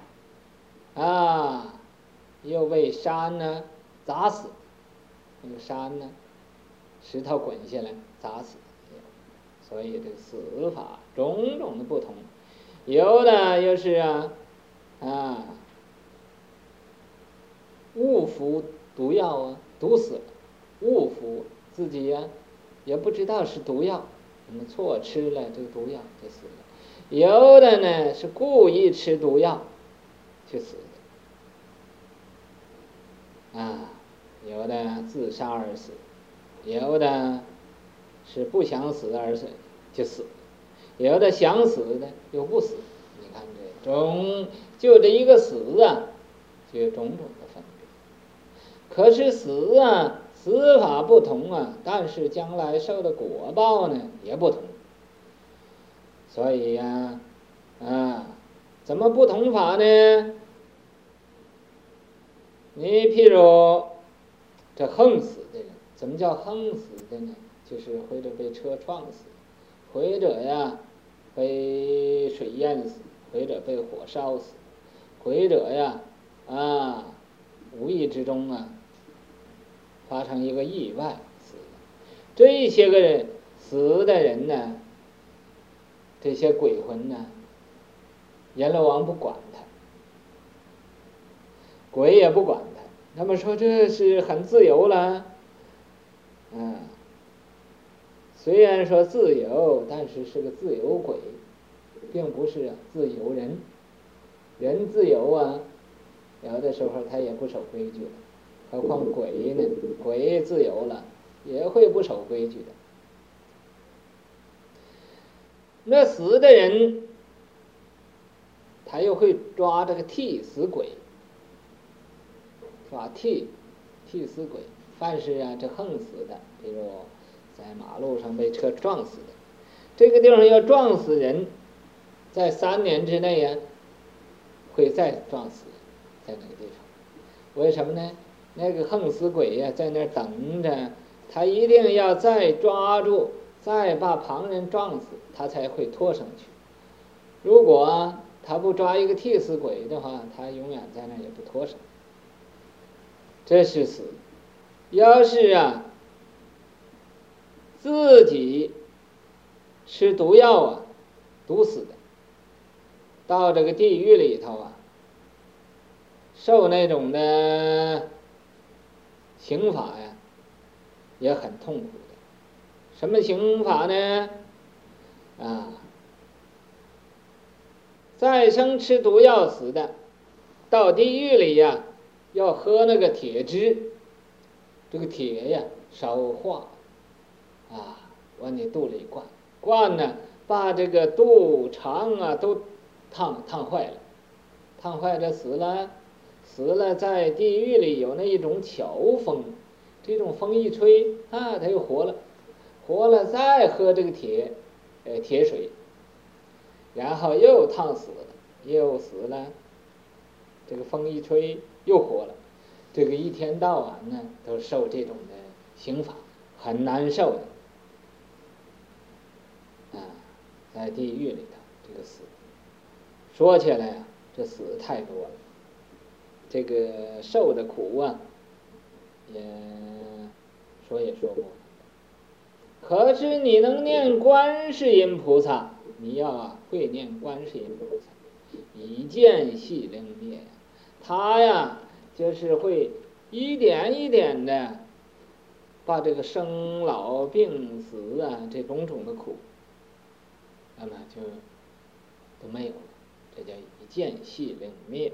啊又被山呢砸死。那个山呢，石头滚下来砸死，所以这个死法种种的不同，有的又是啊啊误服毒药啊，毒死了，误服自己呀、啊、也不知道是毒药，那么错吃了这个毒药就死了；有的呢是故意吃毒药去死的啊。有的自杀而死，有的是不想死而死就死，有的想死的又不死。你看这种就这一个死啊，就有种种的分别。可是死啊，死法不同啊，但是将来受的果报呢也不同。所以呀、啊，啊，怎么不同法呢？你譬如这横死的人，怎么叫横死的呢？就是或者被车撞死，或者呀被水淹死，或者被火烧死，或者呀啊无意之中啊发生一个意外死了。这些个人死的人呢，这些鬼魂呢，阎罗王不管他，鬼也不管他。他们说这是很自由了，嗯，虽然说自由，但是是个自由鬼，并不是自由人。人自由啊，有的时候他也不守规矩了，何况鬼呢？鬼自由了，也会不守规矩的。那死的人，他又会抓这个替死鬼。抓替替死鬼，凡是啊这横死的，比如在马路上被车撞死的，这个地方要撞死人，在三年之内呀、啊，会再撞死，在那个地方。为什么呢？那个横死鬼呀、啊，在那儿等着，他一定要再抓住，再把旁人撞死，他才会拖上去。如果、啊、他不抓一个替死鬼的话，他永远在那儿也不拖上。这是死。要是啊自己吃毒药啊毒死的，到这个地狱里头啊受那种的刑法呀也很痛苦的。什么刑法呢？啊再生吃毒药死的，到地狱里呀要喝那个铁汁，这个铁呀烧化啊往你肚里灌，灌呢把这个肚肠啊都烫烫坏了，烫坏了死了，死了在地狱里有那一种巧风，这种风一吹啊他又活了，活了再喝这个铁呃铁水，然后又烫死了，又死了，这个风一吹又活了，这个一天到晚呢都受这种的刑罚，很难受的啊。 在地狱里头，这个死，说起来啊，这死太多了，这个受的苦啊，也说也说不完。可是你能念观世音菩萨，你要啊会念观世音菩萨，以见系灵灭呀，他呀就是会一点一点的把这个生老病死啊这种种的苦，那么就都没有了，这叫一见系灵灭。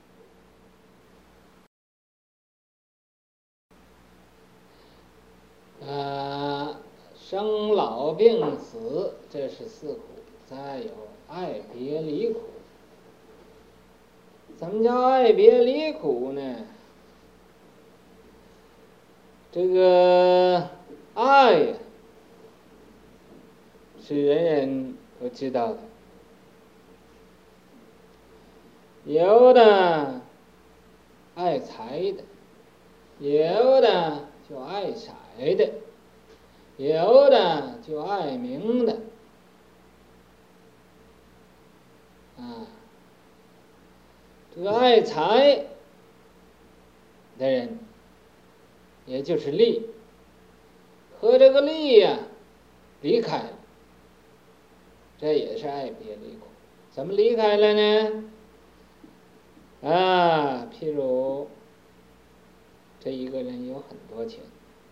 呃，生老病死这是四苦，再有爱别离苦。怎么叫爱别离苦呢？这个爱呀，是人人都知道的，有的爱财的，有的就爱色的，有的就爱名的，啊，这个爱财的人，也就是利，和这个利呀、啊、离开了，这也是爱别离苦。怎么离开了呢？啊，譬如这一个人有很多钱，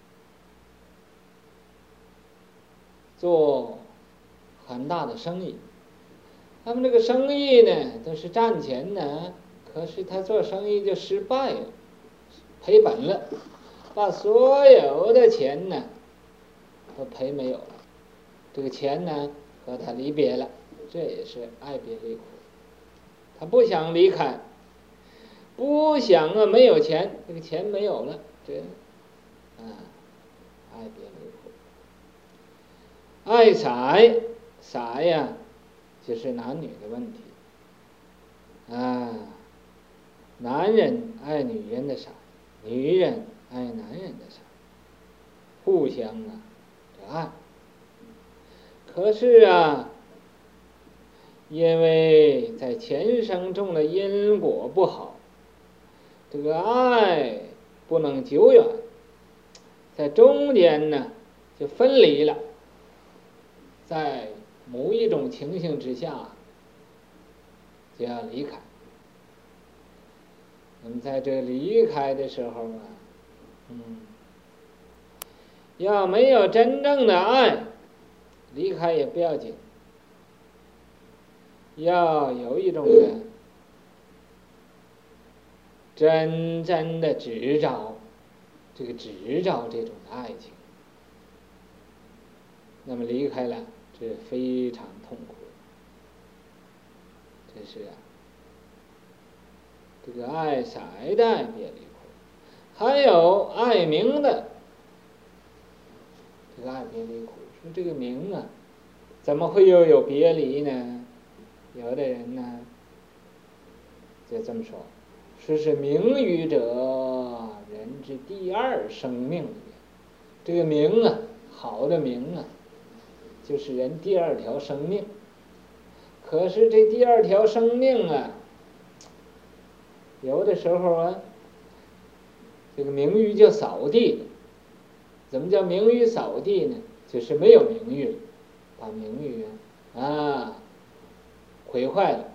做很大的生意，他们这个生意呢都是赚钱呢，可是他做生意就失败了，赔本了，把所有的钱呢都赔没有了，这个钱呢和他离别了，这也是爱别离苦。他不想离开，不想啊没有钱，这个钱没有了，这啊爱别离苦。爱财，财呀就是男女的问题啊，男人爱女人的色，女人爱男人的色，互相啊这爱。可是啊，因为在前生种的因果不好，这个爱不能久远，在中间呢就分离了，在某一种情形之下就要离开。那么在这离开的时候啊，嗯，要没有真正的爱，离开也不要紧，要有一种的真正的执着，这个执着这种的爱情，那么离开了，这非常痛苦。这是啊，这个爱色的爱别离苦，还有爱名的这个爱别离苦。说这个名啊，怎么会又有别离呢？有的人呢就这么说，说是名誉者，人之第二生命里，这个名啊，好的名啊，就是人第二条生命。可是这第二条生命啊，有的时候啊，这个名誉就扫地了。怎么叫名誉扫地呢？就是没有名誉了，把名誉啊啊毁坏了。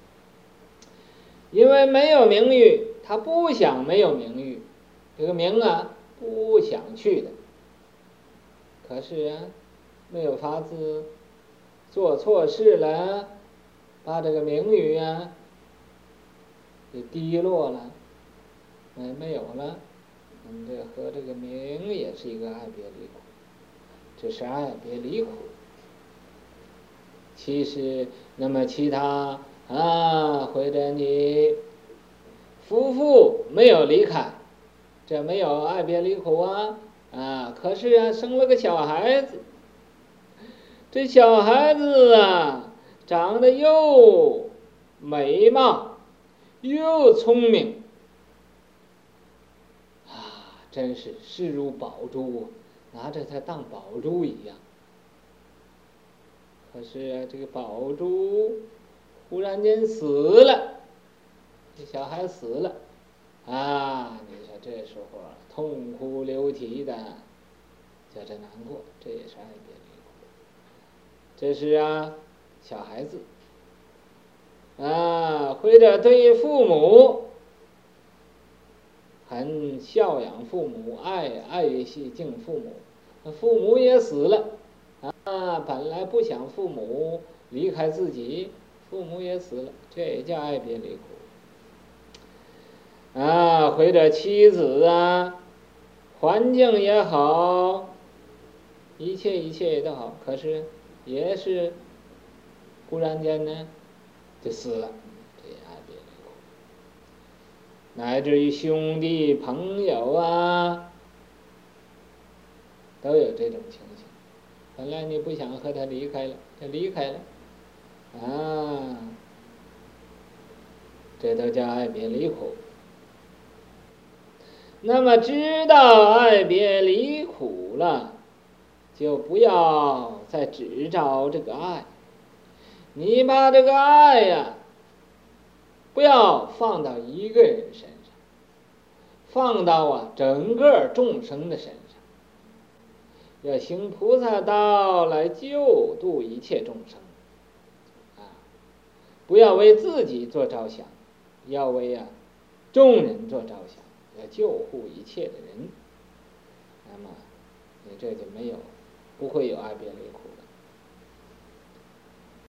因为没有名誉，他不想没有名誉，这个名啊不想去的。可是啊，没有法子，做错事了，把这个名誉啊给低落了，哎，没有了。那么这和这个名也是一个爱别离苦，这是爱别离苦。其实，那么其他啊，或者你夫妇没有离开，这没有爱别离苦啊啊！可是啊，生了个小孩子，这小孩子啊，长得又美貌又聪明啊，真是视如宝珠，拿着它当宝珠一样。 可是啊，这个宝珠忽然间死了，这小孩死了，啊，你说这时候啊，痛哭流涕的，叫这难过，这也是爱别离苦。这是啊，小孩子，啊，或者对父母很孝养父母，爱爱惜敬父母，父母也死了，啊，本来不想父母离开自己，父母也死了，这也叫爱别离苦。啊，或者妻子啊，环境也好，一切一切都好，可是也是忽然间呢就死了，这也爱别离苦。乃至于兄弟朋友啊，都有这种情形。本来你不想和他离开了，他离开了，啊，这都叫爱别离苦。那么知道爱别离苦了，就不要再只找这个爱，你把这个爱呀，不要放到一个人身上，放到啊整个众生的身上，要行菩萨道来救度一切众生，啊，不要为自己做着想，要为啊众人做着想，要救护一切的人，那么你这就没有，不会有爱别离苦了。